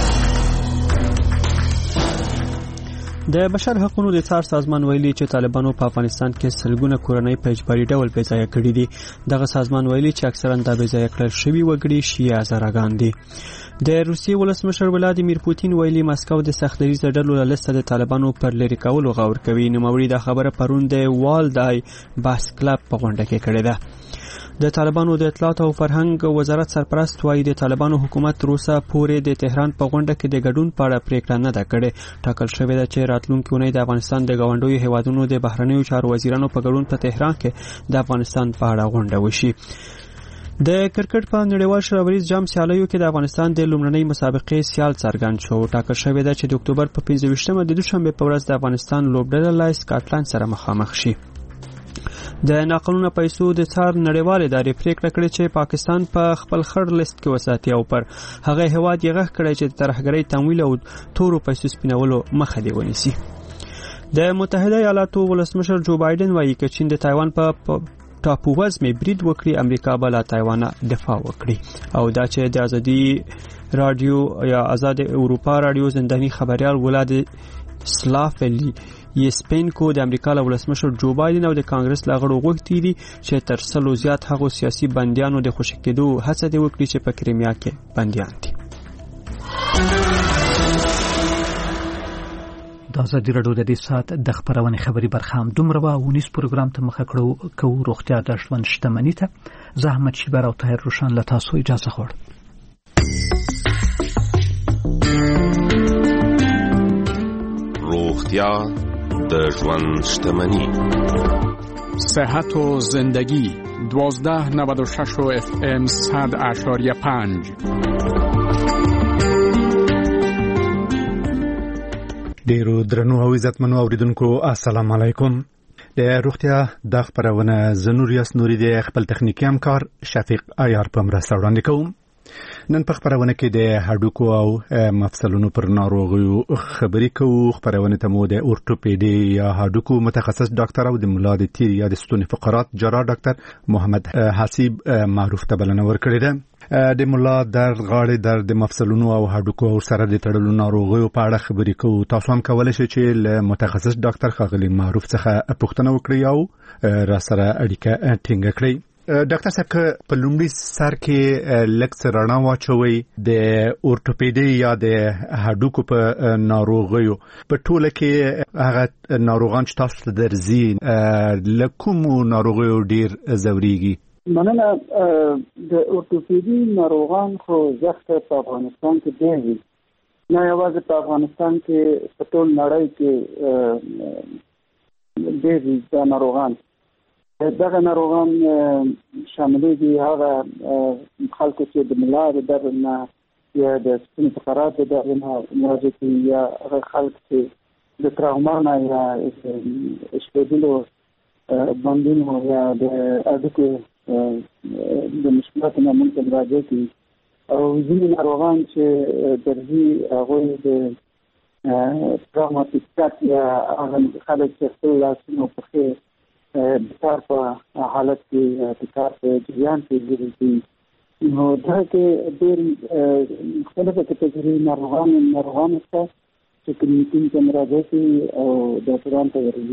د بشر حقوقو د څار سازمان ویلي چې طالبانو په افغانستان کې سلګونه کورنۍ په اجباري ډول بې ځایه کړي دي. دغه سازمان ویلي چې اکثرا د بې ځایه کړل شوي وګړي شیعه هزاراګان دي. د روسیې ولسمشر ولادیمیر پوتین ویلي ماسکو د سختدریزه ډلو له لسته د طالبانو پر لري کولو غور کوي. نوموړي دا خبره پرون د والدای باس کلب په غونډه کې کړې ده. د طالبانو د اطلاعات او فرهنګ وزارت سرپرست وايي د طالبانو حکومت روسا پورې د تهران په غونډه کې د ګډون په اړه پریکړه نه ده کړې. ټاکل شوې ده چې راتلونکي اونۍ د افغانستان د غونډوي هیوادونو د بهرنیو چارو وزیرانو په ګډون په تهران کې د افغانستان په اړه غونډه وشي. د کرکټ په نړیوال شراوریز جام سیالیو کې د افغانستان د لومړنۍ مسابقې سیال څرګند شو. ټاکل شوې ده چې د اکتوبر په 25مه د دوشنبه په ورځ د افغانستان لوبډله له سکاټلند سره مخامخ شي. د ناقانونه پیسو د څار نړیوال ادارې پریکړه کړې چې پاکستان په خپل خړ لیست کې وساتي او پر هغه هواد یې غږ کړی چې د ترهګرۍ تمویل او تورو پیسو سپینولو مخه دی ونیسي. د متحده ایالاتو ولسمشر جو بایدن وایي چې چین د تایوان په ټاپو وزمې برید وکړي امریکا به له تایوان دفاع وکړي. او دا چې د ازادي رادیو یا آزاد اروپا رادیو زنداني خبريال ولاد سلافلی یسپینکو د امریکا له ولسمشر جو بایدن او د کانګرس له غړو غوښتي دي چې تر 100 زیات هغو سیاسي بندیانو د خوشی کېدو هڅه دی وکړي چې په کریمیا کې بندیان دي. د ازادي رادیو د دې سات د خبرونه خبري برخه هم دومره و ونیس پروګرام ته مخه کړو کو روغتیا د ژوند شتمنۍ ته زحمت شبر او طاهر روشن له تاسو اجازه غواړم. روغتیا د ژوند شتمنۍ. صحت و زندگی 1296 FM 100.5. ډیرو درنو او عزتمنو اوریدونکو السلام علیکم. د روغتیا د خبرونه زنوریاس نوري د خپل تخنیکی همکار شفیق عیار په مرسته وړاندې کوم. نن په خبرونه کې د هډوکو او مفصلونو پر ناروغیو خبرې کوو. خبرونه ته مو د اورتوپیدي یا هډوکو متخصص ډاکټر او د ملا د تیر یا د ستوني فقرات جراح ډاکټر محمد حسیب معروف ته بلنه ورکړې ده. د ملا درد، غاړې درد، د مفصلونو او هډوکو او سره د تړلو ناروغیو په اړه خبرې کوو. تاسو هم کولای شئ چې له متخصص ډاکټر ښاغلي معروف څخه پوښتنه وکړئ او را سره اړیکه ټینګه کړئ. ډاکټر صاحب که په لومړي سر کې لکه رڼا واچوي د اورتوپیدي یا د هډوکو په ناروغیو په ټوله کې هغه ناروغان چې تاسو ته درځي له کومو ناروغیو ډیر ځوريږي؟ مننه. د اورتوپیدي ناروغان خو زخته په افغانستان کې دی، نه یوازې په افغانستان کې په ټول نړۍ کې دی. د ناروغان دغه ناروغان شامل دي هغه خلکو چې د ملا د درد نه یا د ستوني فقرات د درد نه مراجعه کوي، یا هغه خلک چې د تراوما نه یا اشتباهلو باندې یا د اډوکو د مشکلاتو نه مراجعه کوي. او ځینې ناروغان چې درځي هغوی د تراوماتیک یا هغه خلک چې خپل لاسونه پخې د کار په حالت کې د کار په جریان کې دي. نو دا کې ډېر مختلفه کټګوري ناروغان ته چې کلینیکي ته مراجعه کوي او ډاکټرانو ته ورځي.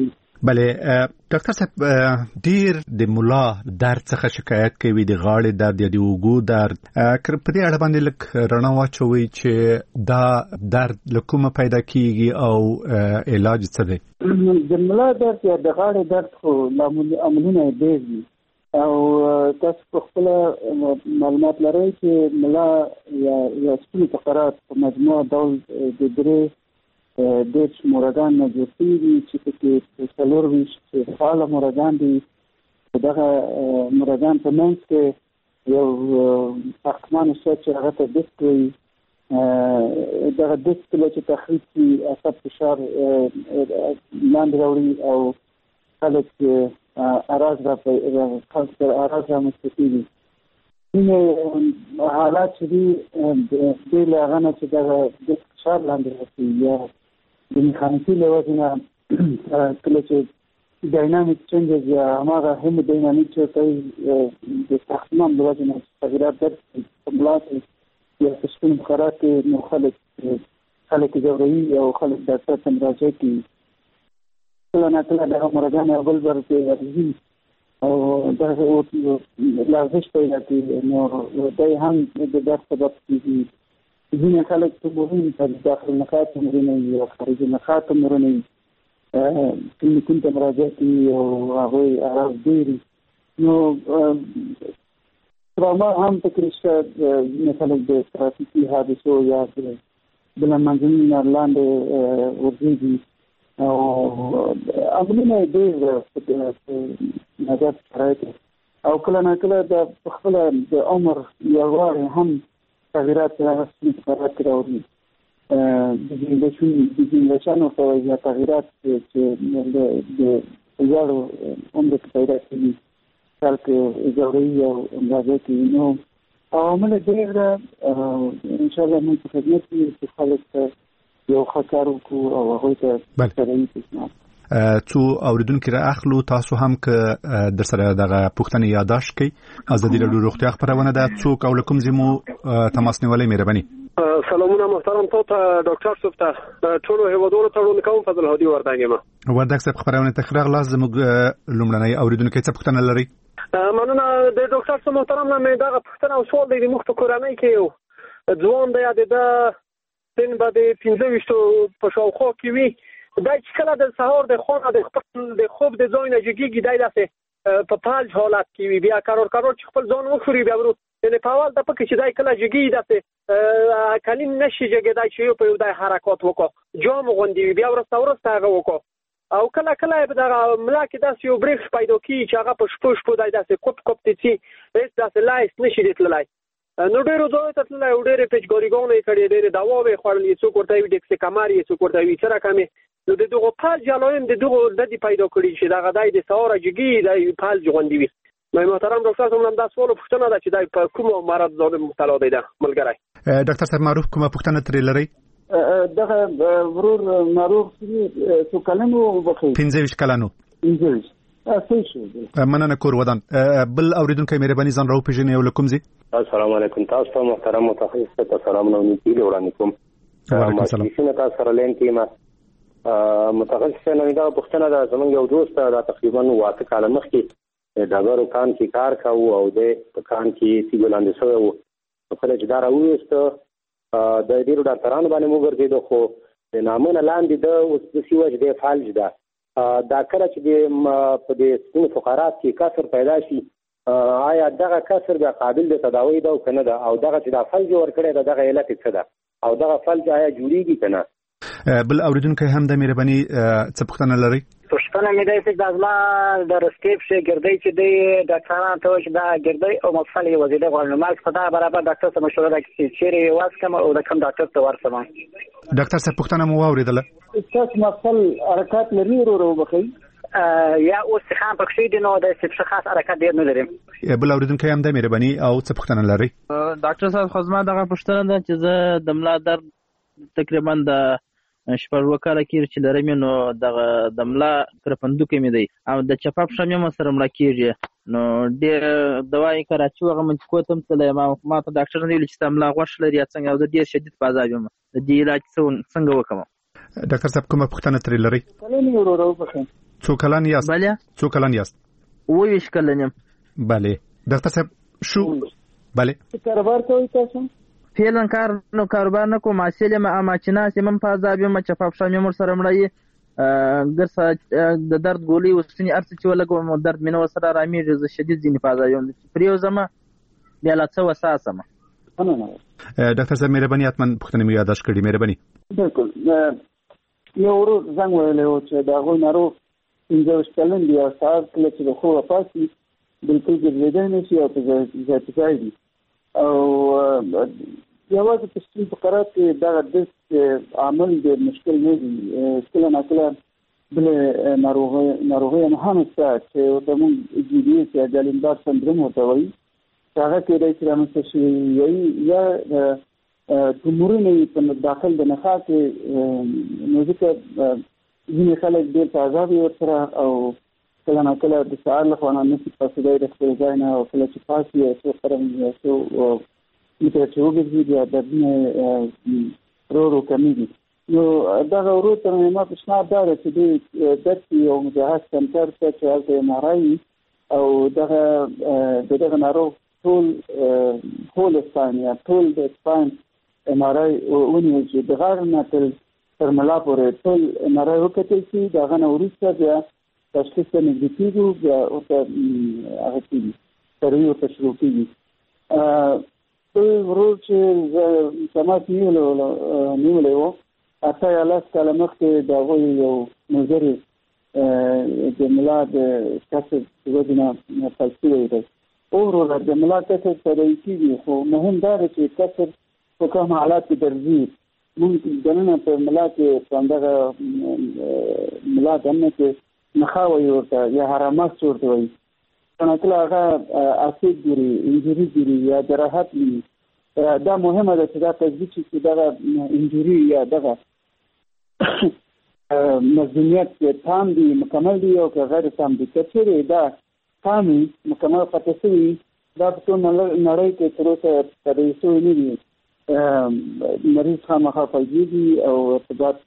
بله ډاکټر صاحب ډیر د ملا درد څخه شکایت کوي د غاړې درد یا د وګو درد په دې اړه باندې لک رڼا واچوي چې دا درد له کومه پیدا کیږي او علاج څه دی د ملا درد یا د غاړې درد خو عملونه ډیر دي او تاسو په خپل معلومات لرئ چې ملا یا سپینې فقرات په مجموع ډول د درې دیش مردان نه جوړ دي چې په څلور ویش چې فعاله مردان دي دغه مردان په منځ کې یو ساختمان شته چې هغه ته ډیسک وي دغه ډیسک چې تخریب شي عصب فشار لاندې راوړي او خلک اراز را مستفیدي اینه حالات چې دي د لغانه چې دغه ډیسک فشار لاندې راځي یا د میخانیکي لوازمه کله چې ډاینامیک چینجز یا هغه هم ډاینامیک چې د ساختمان لوازمه تغیرات درته ملات یا سیستم خراب نو خلک ځوري او خلک ډاکټر ته مراجعه کوي کله نه کله د مرګان اول ورته ورځي او دا لازم پیدا کوي نو دای هم د درد سبب کیږي ځینې خلک ته مهم چې داخل نقاط مرونه یا خارج نقاط مرونه کلینیکونو ته مراجعه کوي او هغه اراز ډېری نو تراما هم تکرشته مثلا د ترافیکي حادثو یا د بلمنځني لاندې ورځي او عملونه ډېر نظر راځي او کله نه کله د خپل د عمر یو وار هم تغیرات راځي تغیرات راوړي د جنګشانو په وجه تغیرات چې د یارو عمر کې پیدا کیږي چې ضروري او راځي کې نو عوامل ډېر ان شاء الله موږ په خدمت کې خلک یو خطر کو او هغه ته سره څو اوریدونکو را اخلو تاسو هم که در سره دغه پوښتنه یاداش کړئ ازادي راډیو روغتیا خبرونه ده څوک او کوم زمو تماس نیولې مهرباني سلامونه محترم ته ډاکټر صاحب ته ټول هیوادونو ته کوم فضل هدي وردانګم وردک صاحب خبرونه تخراغ لازم لومړنۍ اوریدونکو څه پوښتنه لري مننه د ډاکټر صاحب محترم نه مې دغه پوښتنه او سوال دی مخ په کورنۍ کې یو ځوان دی د سن باندې 15 په شاوخوا کې وي دا چې کله د سهار د خونه د خوب د ځای نه جګیږي دی داسې په فالج حالت کې وي بیا کارور چې خپل ځان وخوري بیا ورو یعنې په اول د پکې چې دی کله جګي داسې کلین نشي جګېدای چې په یو د حرکات وکړو جام غوندې وي بیا ورسته هغه وکړو او کله په دغه ملا کې داسې یو بریکس پیدا کیږي چې هغه په شپو دی داسې کوپ تیڅي هیڅ داسې لایس نشي تللی نو ډېرو ځایو ته تللی او ډېرې پیچګاریګانې یې کړې ډېرې دواوې یې خوړلې څوک ورته وي ډیکسیکامر یې څوک ورته وي څه رقمې نو د دغو فلج علایم د دغو ندي پیدا کړي چې دغه دی د سهاره جګي دی فلج غوندې وي نو محترم ډاکټر صاحب هم دا سوال پوښتنه ده چې دی په کوم مرض ځان مبتلا دی ملګری ډاکټر صاحب معروف کومه پوښتنه ترې لرئ دغه ورور معروف څو کلنو وبخي 15 کلنو مننه کور ودان بل اوریدونکو مهرباني ځان راو پیژنې او کوم زی السلام علیکم تاسو ته محترم متخصص ته سلام نو نیتی وړاندې کوم وعلیکم السلام تاسو سره لین کې ما متخصص نه دا پوښتنه ده زموږ یو دوست دا تقریبا 8 کال مخکې دا غوړو کان کې کار کاوه او د کان کې سیګولاندې سوی وو خپل چې دا راوېست د ډیرو ډاکټرانو باندې موږ ورته خو د نامونه لاندې د اوس د سیوج د فالج ده دا کله چې په دې سپینو فقرات کې کسر پیدا شي آیا دغه کسر به قابل د تداوی ده او کنه ده او دغه چې دا فلج ورکړي دغه علت څه ده او دغه فلج آیا جوړیږي کنه بل اوریدونکو هم د مهرباني څه پوښتنه لري پوښتنه مې ده چې د ازما د رسکیپ شي ګرځي چې د ډاکټرانو ته چې دا ګرځي او مفصل یې وزیده غواړي مال په دا برابر ډاکټر سره مشوره ده چې چیرې واسکم او د کوم ډاکټر ته ورسم ډاکټر صاحب پوښتنه مو واوریدله تاسو مفصل حرکت لري ورو بخي یا اوس خام پکې دي نو د خاص حرکت ډیر نه لري بل اوریدونکو هم د مهرباني او څه پوښتنه لري ډاکټر صاحب خدمت دغه پوښتنه ده چې زه د ملا درد تقریبا د شپږ وکاله کې چې لرم نو د ملا کرپندوکې مې دی او د چپاپ شمه مې سره مړه کېږي نو ډېر دوايي کراچي هغه من کوتم تلې ما ته ډاکټر نه ویل چې ملا غوښ لري څنګه او د ډېر شدید فازاب یم د دې علاج څنګه وکم ډاکټر صاحب کومه پوښتنه ترې لري کله نه ورو بخښه څو کلن یاست؟ بله څو کلن یاست؟ 22 کلن یم. بله ډاکټر صاحب شو بله کاروبار کوي تاسو؟ فعلا کاروبار نه کوم، حاصل ما چې ناس یم په عذاب یم چې په شام یم سره مړی ګرځه د درد ګولۍ وسنی ارڅ چې ولګو درد مینه سره رامیږي ز شدید ځینې په عذاب یم پریو زما بیا لا څه وساسمه. ډاکټر صاحب مهرباني اتمن پښتنه مې یاداش کړی مهرباني. بالکل یو ورو زنګ ویلو چې دا غو نارو 15 کلن دی او ساعت کله چې خو وفاسي بالکل ګرځیدل نشي او ذاتي ځای او یوازې په ستاسو فقرات کې دا د عمل د مشکل نه دي کله نه کله بل ناروغي نه هم څه چې د مونږ جدي چې جالندار سندروم ورته وایي هغه کې د اسلامي شوی یا تمورونه په داخل د نخا کې نو ځکه ځینې خلک ډېر تعذاب ورسره او کله نه کله د سهار له خوا نه نشي پاسېدای د خپل ځای نه او کله چې پاسي یو څو قدم یو څو متره چې وګرځي بیا دردونه ورو کمیږي. نو دغه ورو ته مې ما پیشنهاد دا دی چې درد یو مجهز سنټر ته چې هلته MRI او دغه ناروغ ټول سپاین یا ټول د سپاین MRI ونیول چې د غاړې نه تر ملا پورې ټول MRI وکتل شي د هغه نه وروسته بیا تشخیص ته نږدې کېږو بیا ورته هغه کېږي سروي ورته شروع کېږي. بل ورور چې تماس نیولی و 18 کاله مخکې د هغوی یو نظر د ملا د کسر د وجې نه فلج شوی دی. وروره د ملا کسر تداوي کېږي خو مهم دا دی چې کسر په کوم حالات کې درځي. مونږ دننه په ملا کې په همدغه ملا دننه کې نخا وایي ورته یا حرامات ورته وایي کله کله هغه اسید ګوري انجری ګوري یا جراحت وي. دا مهمه ده چې دا تصدیق شي چې دغه انجری یا دغه مظلومیت تام دي مکمل دي او که غیر تام دي. که چیرې دا تامي مکمل قطع شوي دا په ټول نړۍ کې تر اوسه تداوي شوي نه دي. مریض خامخا پیږي او ارتباط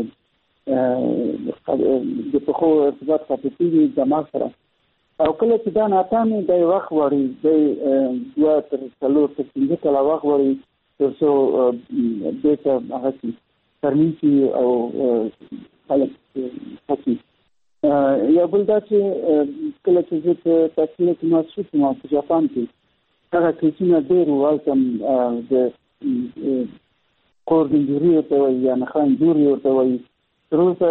د پخو ارتباط قطع کېږي دماغ سره او کله چې دا ناتامي دی وخت غواړي دی 2 تر 4 تر 5 کاله وخت غواړي تر څو دې ته هغه شي ترمیم شي او خلک هڅي. یو بل دا چې کله چې زه په تحصیل کې ماسوس ما په جاپان کې هغه کیسونه ډېر والکم د کور انجوري ورته وایي یا نخا انجوري ورته وایي تر اوسه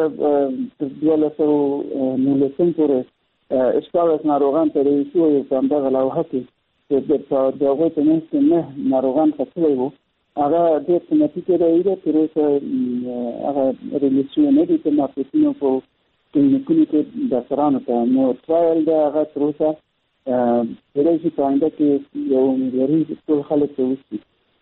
1219 پورې اشتاوس ناروغان تداوي شوي په همدغه لوحه کې چې د هغوی په منځ کې 9 ناروغان خڅوي وو هغه ډېر قیمتي تداوي ده. تر اوسه هغه ریلیز شوي نه دي په مارکېټونو په کلینیکونو کې ډاکټرانو ته. نو ټرایل ده هغه تر اوسه کېدای شي په آینده کې یو معیاري ټول خلک ته وشي.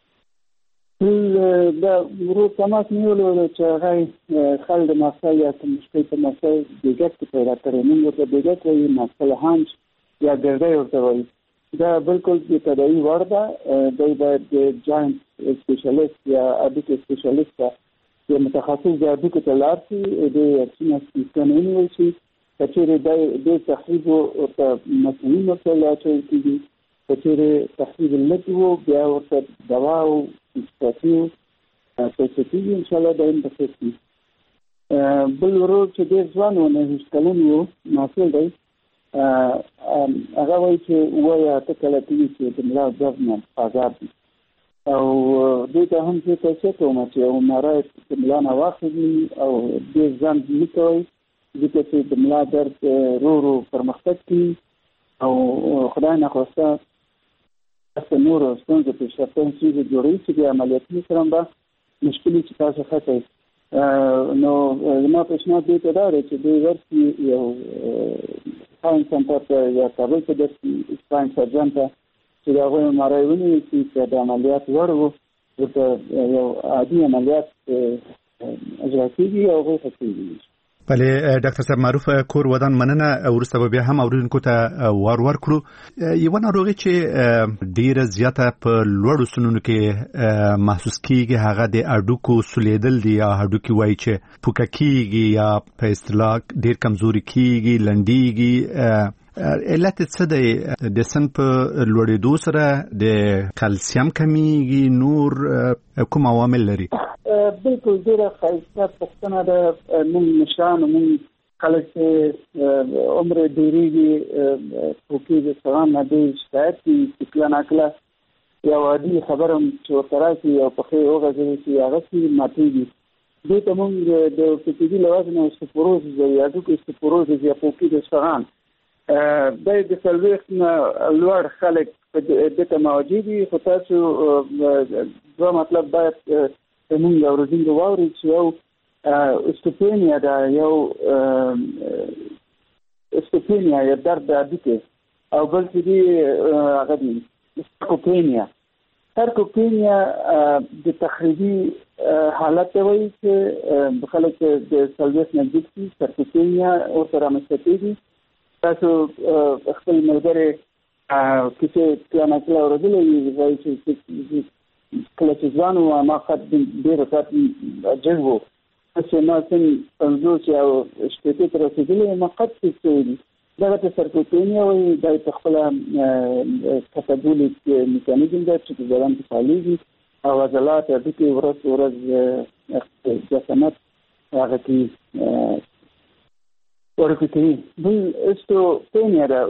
دا ورو تماس نیولو چې هغه خل د ماسل یا مشکل په ماسل دیګت پیدا کړي موږ ورته دیګت وایي ماسل هانج یا ګردۍ ورته وایي. دا بالکل د تداوي وړ ده. دی باید د جاینټ سپیشلیست یا اډوکې سپیشلیست ته یا متخصص د اډوکې ته لاړ شي د اکسینه سپیسکن ونیول شي. که چیرې د تخریب ورته مسؤلین ورته لاچول کېږي که چیرې تخریب لږ و بیا ورته دوا او استاتیو پیسې کېږي انشاءالله دا هم به ښه شي. بل ورور چې ډېر ځوان و 19 کلن و محصل دی هغه وایي چې 7 یا 8 کاله کېږي چې د ملا درد نه آزاد دي او دوی ته هم زه توصیه کوم چې MRI د ملا نه واخلي او ډېر ځان نه کوئ ځکه چې د ملا درد ورو پرمختګ کوي او خدای نخواسته تاسو نور ستونزې په شپږ څه جوړوي چې د عملیاتي سره به مشکلې چې تاسو خطر. نو زما پیشنهاد دی ته دا دی چې دوی ورسي یو سپاین سنټر ته یا کابل ته درسي سپاین سرجن ته چې د هغوی MRI ونیول شي چې د عملیات وړ و ورته یو عادي عملیات اجرا کېږي او هغوی ښه کېږي. بله ډاکټر صاحب معروف کور ودان مننه ورسته بیا هم اوریدونکو ته وار کړو یو ناروغي چې ډیره زیاته په لوړو سنونو کې محسوس کیږي هغه د اډوکو سولیدل دی یا اډوکی وای چې پوکا کیږي یا په اصطلاح ډیر کمزوري کیږي لنډیږي علت څه دی د سن په لوړېدو سره د کلسیم کمیږي نور کوم عوامل لري بالکل ډیره خاصه پښتنه د نن نشان نن خلک عمر ډیریږي پوکي د سلام نه دی شاید چې کله ناکله یو عادي خبره چې تراسي او په خې اوغه چې هغه سي ماتيږي د تمون د فزیکي لوازم او سپوروز یا د سپوروز یا پوکي د سلام د سلويخ لوړ خلک د ته موجودي خو تاسو دا مطلب باید موږ یو ورځنی واوري چې یو استوپینیا دا یو استوپینیا یا درد اډوکي او بل چې دی هغه دی سارکوپینیا د تخریبي حالت وایي چې خلک د سلويس نزدیک دي سارکوپینیا او سره مستقیمي تاسو خپل ملګری چې کله ناکله ورغلي وایي چې کله چې ځانو ما خد ډېر وخت جذبو چې ما څنګه پنځوس او شپږ تر رسیدلې ما قد څه دا د سرکوپینیا وي د خپل کاتابولیک میکانیزم د چې د بدن په فعالیت او عضلات د دې ورځ جسمت هغه کې ورکوي د استوپینیا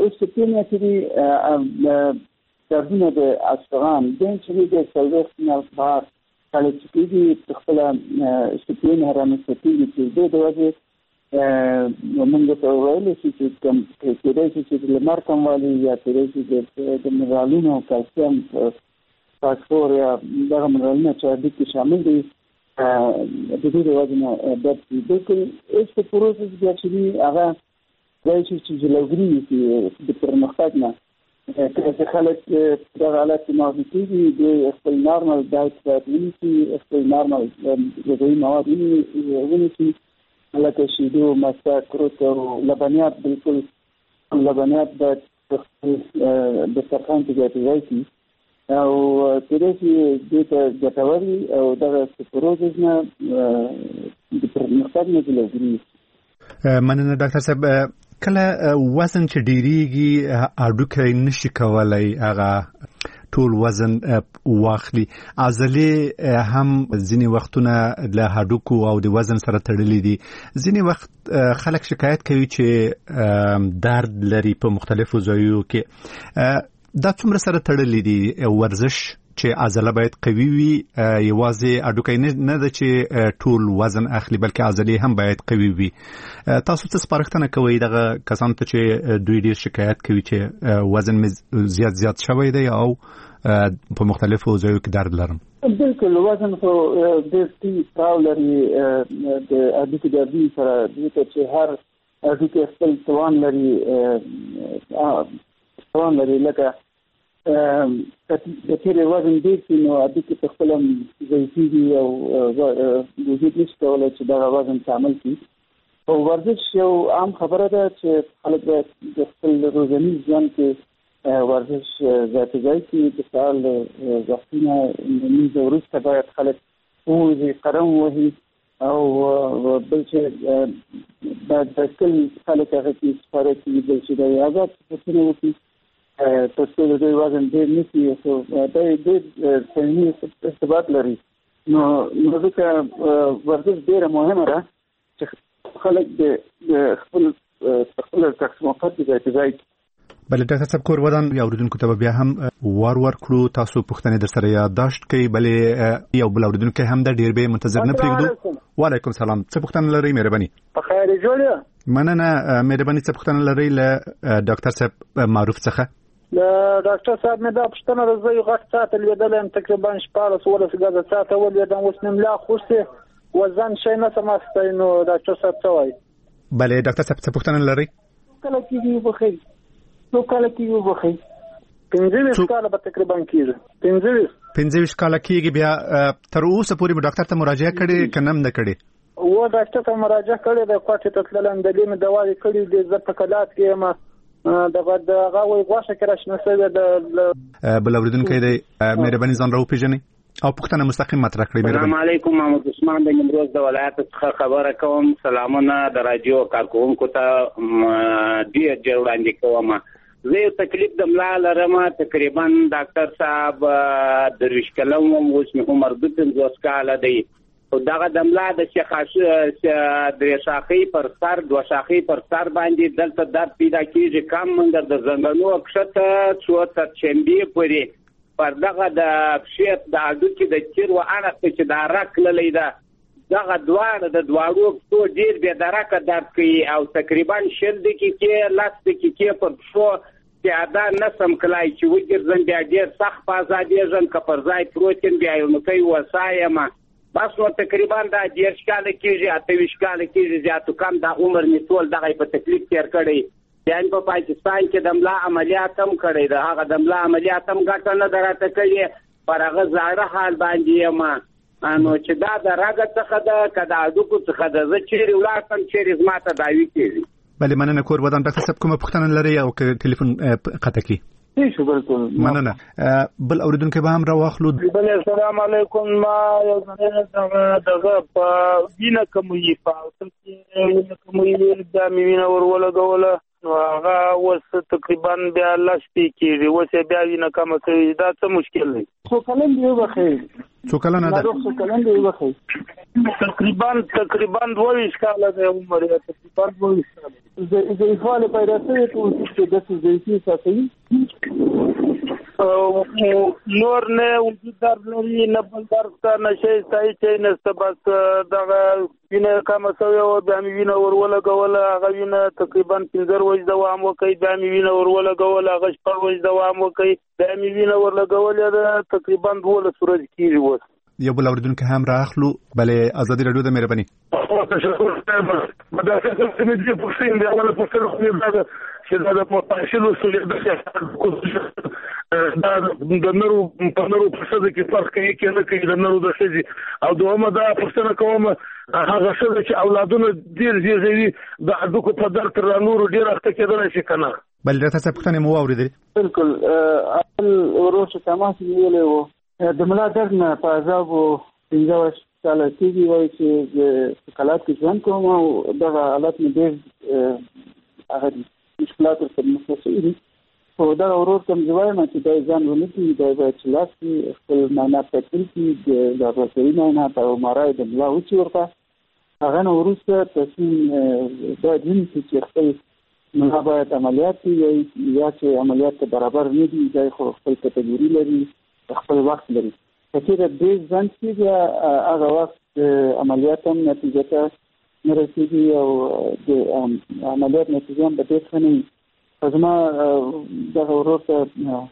چې دردونه د اسفغان دین چې د سلوخ نه بار کله چې خپل استوپینیا رامنځته کیږي د وجه موږ ته ویل چې کوم چې د لمر کموالی یا چې د منرالونو کلسیم فاسفور یا دغه منرالونه چې د کې شامل دي د دې وجه نه د بالکل است پروسس بیا چې هغه د چې لوګري چې د پرمختګ نه که خلک د حالت موافقي دي خپل نارمل ډایټ باندې خپل نارمل غذایی مواد ونیسي لکه شیدو مسا کروت او لبنیات بالکل لبنیات د دسترخوان کې ځای او ترې چې د ګټوري او د سپروزز نه د پرمختګ نه لګري مننه ډاکټر صاحب کله وزن چې ډیریږي اډوکي نشي کولای هغه ټول وزن واخلي عضلې هم ځینی وختونه له هډوکو او د وزن سره تړلې دي ځینی وخت خلک شکایت کوي چې درد لري په مختلفو ځایونو کې دا څومره سره تړلې دي ورزش چې عضله باید قوي وي یوازې اډوکي نه ده چې ټول وزن اخلي بلکې عضلې هم باید قوي وي تاسو څه سپارښتنه کوئ دغه کسانو ته چې دوی ډیر شکایت کوي چې وزن زیات شوی دی او په مختلفو ځایونو کې درد لرم بالکل وزن خو د تاو لري د اډوکي د دې سره د چې هر اډوکي خپل توان لري لکه د تیرې وزن ډېر شي نو اډوکي په خپل ضعیفي دي او وجود نشي کولی چې دغه وزن تعامل کړي او ورزش یو عام خبره ده چې خلک د خپل روزنیز ژوند کې ورزش ذاتي ځای کې د سهار وختونه لمونځ وروسته باید خلک ووځي قدم ووهي او بل چې باید بایسکل خلک هغه کې استفاده کوي بل چې د آزاد فرصتونه وکړي تاسو د دې وزن ډېر نشي او دا ډېر سنوي ارتباط لري نو ځکه ورزش ډېر مهمه ده چې خلک د خپل تقسیمات د ځای بل ډاکټر صاحب کور ودان یو اوریدونکو ته بیا هم وار کړو تاسو پوښتنه در سره یادداشت کړئ بلې یو بل اوریدونکو هم د ډیر به منتظر نه پرېږدو وعلیکم سلام څه پوښتنه لرئ مهرباني په خیر جوړه مننه مهرباني څه پوښتنه لرئ له ډاکټر صاحب معروف څخه ډاکټر صاحب مې دا پوښتنه راځي غټ ساعت لیدل تقریبا 14 غزه ساعت ولیدم اوس نیم لا خوسته وزن شي نه سماسته نو ډاکټر صاحب څه وایي بله ډاکټر صاحب څه پوښتنه لرئ کله کېږي بخیر نو کله کېږي بخیر 15 کاله به تقریبا کېږي 15 کاله کېږي بیا تر اوسه پورې ډاکټر ته مراجعه کړې کنه نه کړې و ډاکټر ته مراجعه کړې ده کوټه ته تللم د لیم دوا یې کړې دي زه په کلات کې ما دغه وی غواشه کې راشنه سوي د بل اوریدونکو دی مهرباني ځان راو پیژنئ او پوښتنه مستقیم مطرح کړئ. السلام علیکم، محمد عثمان د نیمروز د ولایت څخه خبره کوم. سلامونه د رادیو کارکونکو ته ډیر وړاندې کوم. زه یو تکلیف د ملا لرم، تقریبا ډاکټر صاحب درویش کلم اوس مې عمر 52 کاله دی او دغه د ملا د درې شاخې پر سر 2 شاخې پر سر باندې دلته درد پیدا کیږي کم منډه د زنګنو کښته څو تر چمبې پورې پر دغه د پښې د اډوکې د چیر و اړه چې دا راکللې ده دغه دواړو څو ډیر به درکه درد کوي او تقریبا 10 دقیقې لاس دقیقې پر شو چې ادا نسم کلای چې وګرځم بیا ډیر سخت پازادې ژن کپر ځای پروتین بیا یو نو کوي وسایمه بس نو تقریبا دا 10 کال کېږي 28 کال کېږي زیاتو کم دا عمر می ټول دغه په تکلیف تیر کړی. یان په پاکستان کې د ملا عملیات هم کړی دا هغه د ملا عملیات هم ګټه نه درته کوي پر هغه زاړه حال باندې ما نو چې دا د راګه څخه د کدا اډوکو څخه د چیرې ولاتم چیرې زماته داوی کېږي. بله مننه کور ودان ډاکټر صاحب کومه پوښتنه لري او ټلیفون قطع کی شو بالکل مننه. بل اوریدونکو به هم راواخلو. بل السلام علیکم، ما یو ځنه دغه په وینه کومې په وینه کومې د میوینه ورولګوله نو هغه وس تقریبا بیا لاشتي کېږي وسه بیا وینه کومه کوي دا څه مشکل دی؟ خو کلن دی وبخیر څو کلن ده؟ خو کلن دی وبخیر تقریبا 22 کاله د عمر تقریبا 22 کاله زه ایفاله پیدا شوی ته د څه ساتي نور نه وجود درد لري نه بل درد نشي ځای چې نسته بس دغه وینه کومه سوی او د وینه ورولګوله هغه وینه تقریبا 15 ورځې دوام وکړي د وینه ورولګوله هغه 4 ورځې دوام وکړي د وینه ورولګوله تقریبا 12 ورځې کېږي وس. یو بل اوریدونکو هم راخلو. بلې ازادي رادیو د مهرباني چې دا په پاشلو سولې د نورو په نورو پرسده کې فرق کوي کې نه کوي د نورو د شي او دومره دا پرسنه کوم هغه څه چې اولادونه ډیر زیږي د اډوکو په درد تر نورو ډیر وخت کېدل شي کنه. بل ډاکټر صاحب پوښتنه مو اوریدل؟ بالکل اول ورته تماس نیولې و د ملا درد نه په عذاب 15 کال کېږي وایي چې د کلات کې ځان کوم او دغه حالت مې ډېر هغه مشکلات سره مخ شوي دي. خو دا ورور کوم ځوایم چې دا ځان ونکړي دا باید چې لاس کې خپل معنا پټل کې د لابراتواري معنا په مارای د ملا وچی ورته هغه نو وروسته تصمیم دا دین چې خپل ملا باید عملیات کوي یا چې عملیات ته برابر نه دي دا خپل کټګوري لري خپل وخت لري. کله چې ځان چې هغه وخت عملیات هم نتیجه ته نه رسیږي او د عملیات نتیجه هم به ډېر ښه نه وي. زما دغه ورور ته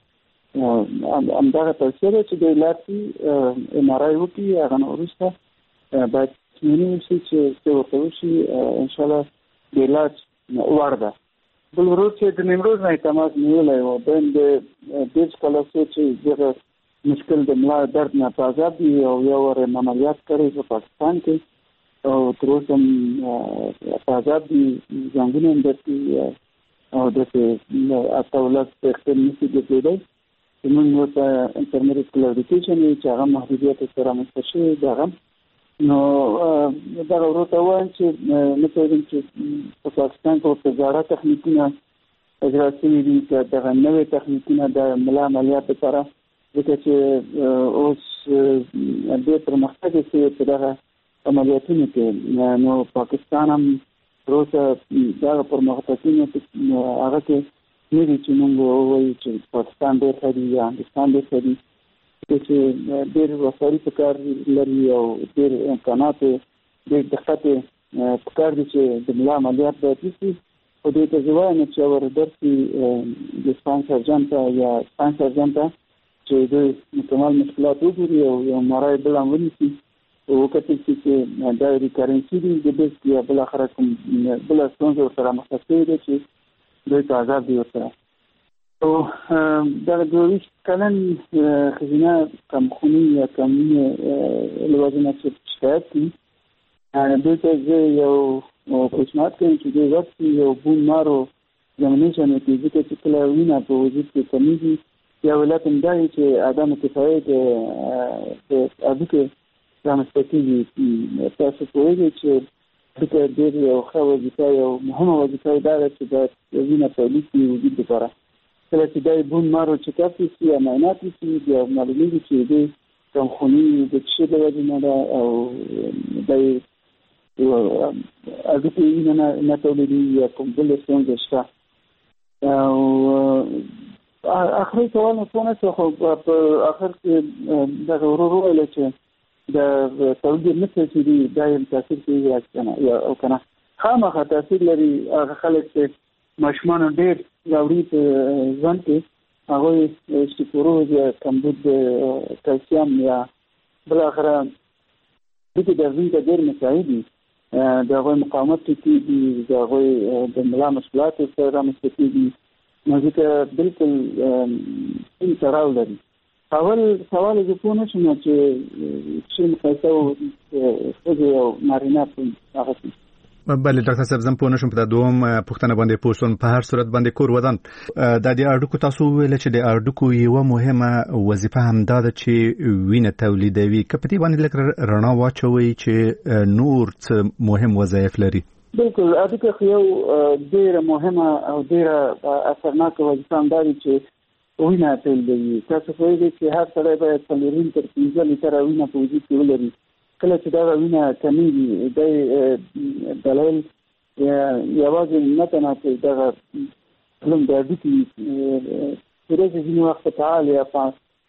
همدغه توصیه ده چې د لاسي ام آر آی وکړي هغه نه وروسته باید اطمینان وشي چې څه ورته وشي انشاءالله د علاج وړ ده. بل ورور چې د نیمروز نه تماس نیولی و بین د 10 کاله چې دغه مشکل د ملا درد نه په عذاب دي او یو ور عملیات کړی په پاکستان کې او تر اوسه په عذاب دي ځانګړي اندرتي او د اټولات په اختیار نشي کېدای. موږ ته انټرمیډیټ کلاریفیکیشن چې هغه محدودیت سره مستشي دغه نو دا ورته وایم چې مثلا چې په پاکستان کې په زړه تخنیکونه اجرا شوي دي چې دغه نوې تخنیکونه د ملا عملیات لپاره ځکه چې اوس د پرمختګ چې دغه عملیاتونه کې نو پاکستان هم روسه دا پرمختګونه هغه کې نه دي چې موږ وایو چې پاکستان ډېر ښه دي یا هندوستان ډېر ښه دي چې ډېر وسایل پکار لري او ډېر امکانات ډېر دقت پکار دي چې د ملا عملیات باید وشي. خو دې ته زه وایم چې ورسي د سپاین سرجن ته یا سپاین سرجن ته چې د مکمل مشکلات وګوري او یو مرای بل هم ونیسي وکتل چې دا ریکارنسي دي د دې یا بل اخر کوم بل ستونزه سره مخ شوي دي چې دوی ته عذاب دي ورته او دا د 20 کلن خزینه کمخونی یا کمی لوازم چې شکایت دي دلته زه یو پیشنهاد کوم چې د وخت یو بون مارو زمینیشن کې چې کله وینه په وجود کې کمیږي یا ولات هم دی چې عدم کفایه د اډوکه رامنځته کېږي. تاسو پوهیږئ چې دغه ډېر یو ښه وظیفه یو مهمه وظیفه دا ده چې د وینه تولید کې وجود لپاره کله چې دا بون مارو چې کافي سي یا معاینات سي بیا معلومیږي چې د کمخونی د څه د وجې نه ده او د اډوکه وینه نه تولیدي یا کوم بل ستونزه شته. او اخري سوال نه څه خو په اخر کې دا ورو ویل چې د تولید مثل چې دی دایم تاثیر کوي یا او کنه خامخا تاثیر لري. هغه خلک چې ماشومان ډېر راوړي په ځان کې هغه استفروز یا کمبود کلسیم یا بل اخره دغه د وینې ډېر مساعدي د هغه مقاومت کېږي د هغه د ملا مشکلات سره مستفیدي نو ځکه بالکل این تراو لري. اول سوال زه پوه نه شم چې مقایسه ښځې او نارینه په هغه کې. بله ډاکټر صاحب زه پوه نه شم په دا دوم پوښتنه باندې پوه شوم. په هر صورت باندې کور ودان دا د اډوکو تاسو ویل چې د اډوکو یوه مهمه وظیفه همدا ده چې وینه تولیدوي. که په دې باندې لږ رڼا واچوئ چې نور څه مهم وظایف لري. بالکل اډوکه یو ډېره مهمه او ډېره اثرناکه وظیفه همدا ده چې وینه تولیدوي. تاسو پوهیږئ چې هر سړی باید 4 تر 5 لیټره وینه په وجود کې ولري. کله چې دا وینه کمیږي د دلیل یوازې نه تنه چې دا علم د اډوکې پرېږدي ځینې وخت فعال یا په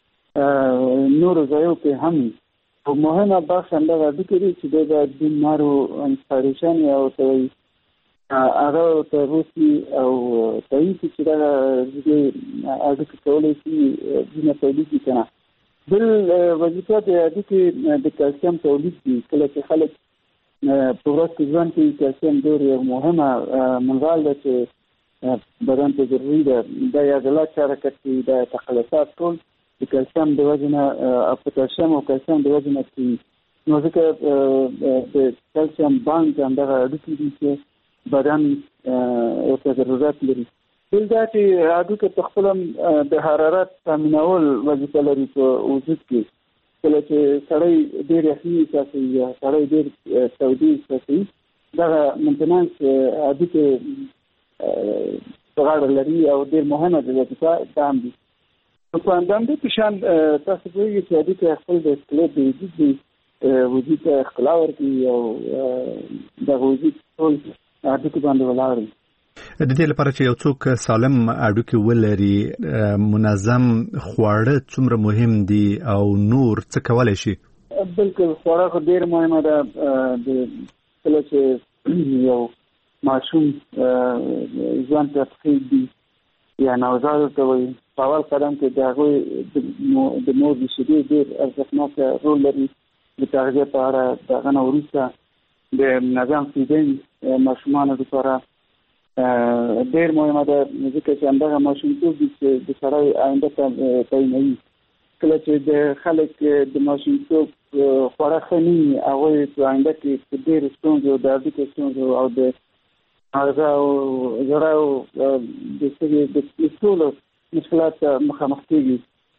نورو ځایو کې هم او مهمه بخش همدغه اډوکې دی چې د بیمارو انسپایریشن یا ورته وایي هغه ورته روسي او صحیح چې دغه اډوکې کولی شي وینه تولید کړي که نه. بل وظیفه د اډوکې د کلسیم تولید دي. کله چې خلک په ورځ کې ژوند کوي کلسیم ډېر یو مهمه منرال ده چې بدن ته ضروري ده. دا یې عضلات چې حرکت کوي دا تخلصات ټول د کلسیم د وجې نه پوتاشیم او کلسیم د وجې نه کوي. نو ځکه د کلسیم بانک همدغه اډوکې دي چې بدن ورته ضرورت لري. بل دا چې اډوکه په خپل د حرارت تامینول وظیفه لري په وجود کې. کله چې سړی ډېر یخني احساسوي یا سړی ډېر تودي احساسوي دغه مینټنانس اډوکه په غاړه لري او ډېر مهمه ده وظیفه دا هم دي. په همدې په شان تاسو پوهېږئ چې اډوکه خپل د سکلیټ د وجود ته ښکلا ورکوي او دغه وجود ټول اډوکه باندې ولاړ وي. د دې لپاره چې یو څوک سالم اډوکې ولري منظم خواړه څومره مهم دي او نور څه کولی شي؟ بالکل خواړه خو ډېر مهمه ده. کله چې یو ماشوم ژوند ته پرېږدي یا نوزاد ورته وایي په اول قدم کې د هغوی د مور د شیدې ډېر ارزښتناکه رول لري د تغذیې په اړه. د هغه نه وروسته د منظم فیډینګ ماشومانو لپاره ډېر مهمه ده ځکه چې همدغه ماشومتوب دي چې د سړی آینده ته تعینوي. کله چې د خلک د ماشومتوب خواړه ښه نه وي هغوی په آینده کې په ډېرو ستونزو د اډوکې ستونزو او د ماغزه او زړه او د ټولو مشکلات مخامخ کېږي.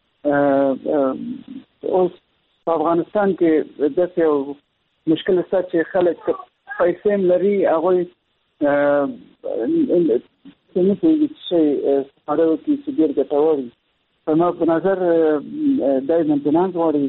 اوس په افغانستان کې داسې یو مشکل شته چې خلک پیسې هم لري هغوی څنګه پوهېږي چې خواړه وکړي چې ډېر ګټور وي. زما په نظر دا مینټنانس غواړي.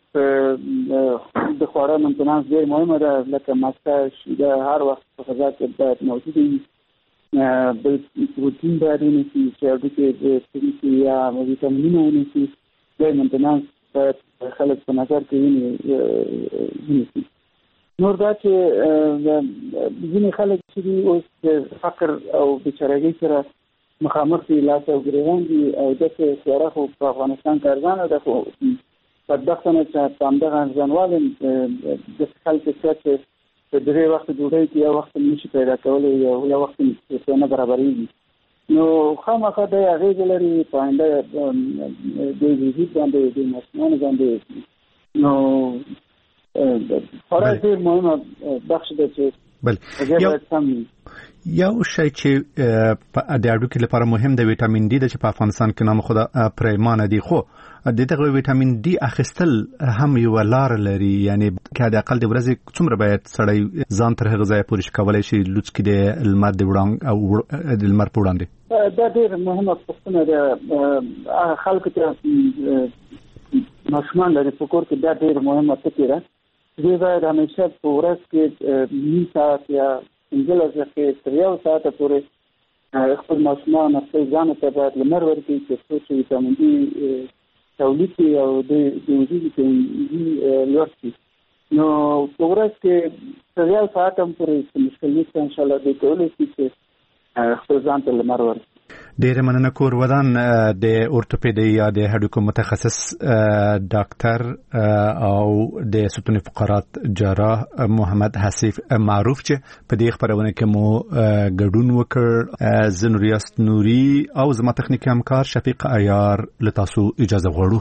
د خواړه مینټنانس ډېر مهمه ده لکه ماسته شیده هر وخت په غذا کې باید موجوده وي. بل پروټین باید ونیسي چې اډوکې ونیسي یا ویټامینونه ونیسي. دا مینټنانس باید خلک په نظر کې ونیسي. نور دا چې ځینې خلک چې دي اوس د فقر او بېچارهګۍ سره مخامخ دي لاس او ګرېوان دي او داسې خواړه خو په افغانستان کې ارزانه ده خو بدبختانه چې په همدغه ارزانوالي داسې خلک شته چې په 3 وخت ډوډۍ کې یو وخت نشي پیدا کولی یو وخت نه برابرېږي. نو خامخا دی اغېزه لري په آینده د وجود باندې د ماشومانو باندې. نو خورا ډیر مهمه بخش دی چې بل یو شی چې په د اډوکې لپاره مهم دی وټامین ډي د چې په افغانستان کې نام خدا پرېمانه دي خو د دغه وټامین ډي اخیستل هم یو لار لري یعنی که د اقل د ورځې څومره باید سړی ځان تر هغه ځای پورې کولای شي لوڅ کې د لمر د وړاندې او د لمر په وړاندې دا ډیر مهمه پوښتنه ده خلکو ته ماشومان لري په کور کې دا ډیر مهمه فکره دی باید همیشه په ورځ کې نیم ساعت یا 15 دقیقې تر یو ساعت پورې خپل ماشومان خپل ځان ته باید لمر ورکړي چې څه ویټامین ډي تولید او د وجود کې لوړ شي نو په ورځ کې تر یو ساعت هم پورې مشکل نشته ان شاء الله د کولای شي چې خپل ځان ته لمر ورکړي. ډېر مننه کور ودان د اورتوپیدي یا د هډوکو متخصص ډاکټر او د ستوني فقرات جراح محمد حسیف معروف چې په دې خبرونه کې مو ګډون وکړ زنوریاست نوري او زما تخنیکی همکار شفیق عیار لتاسو اجازه غواړو.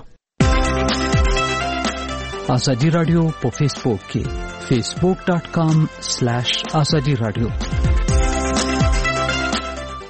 ازادي رادیو په فیسبوک کې facebook.com/azadi radio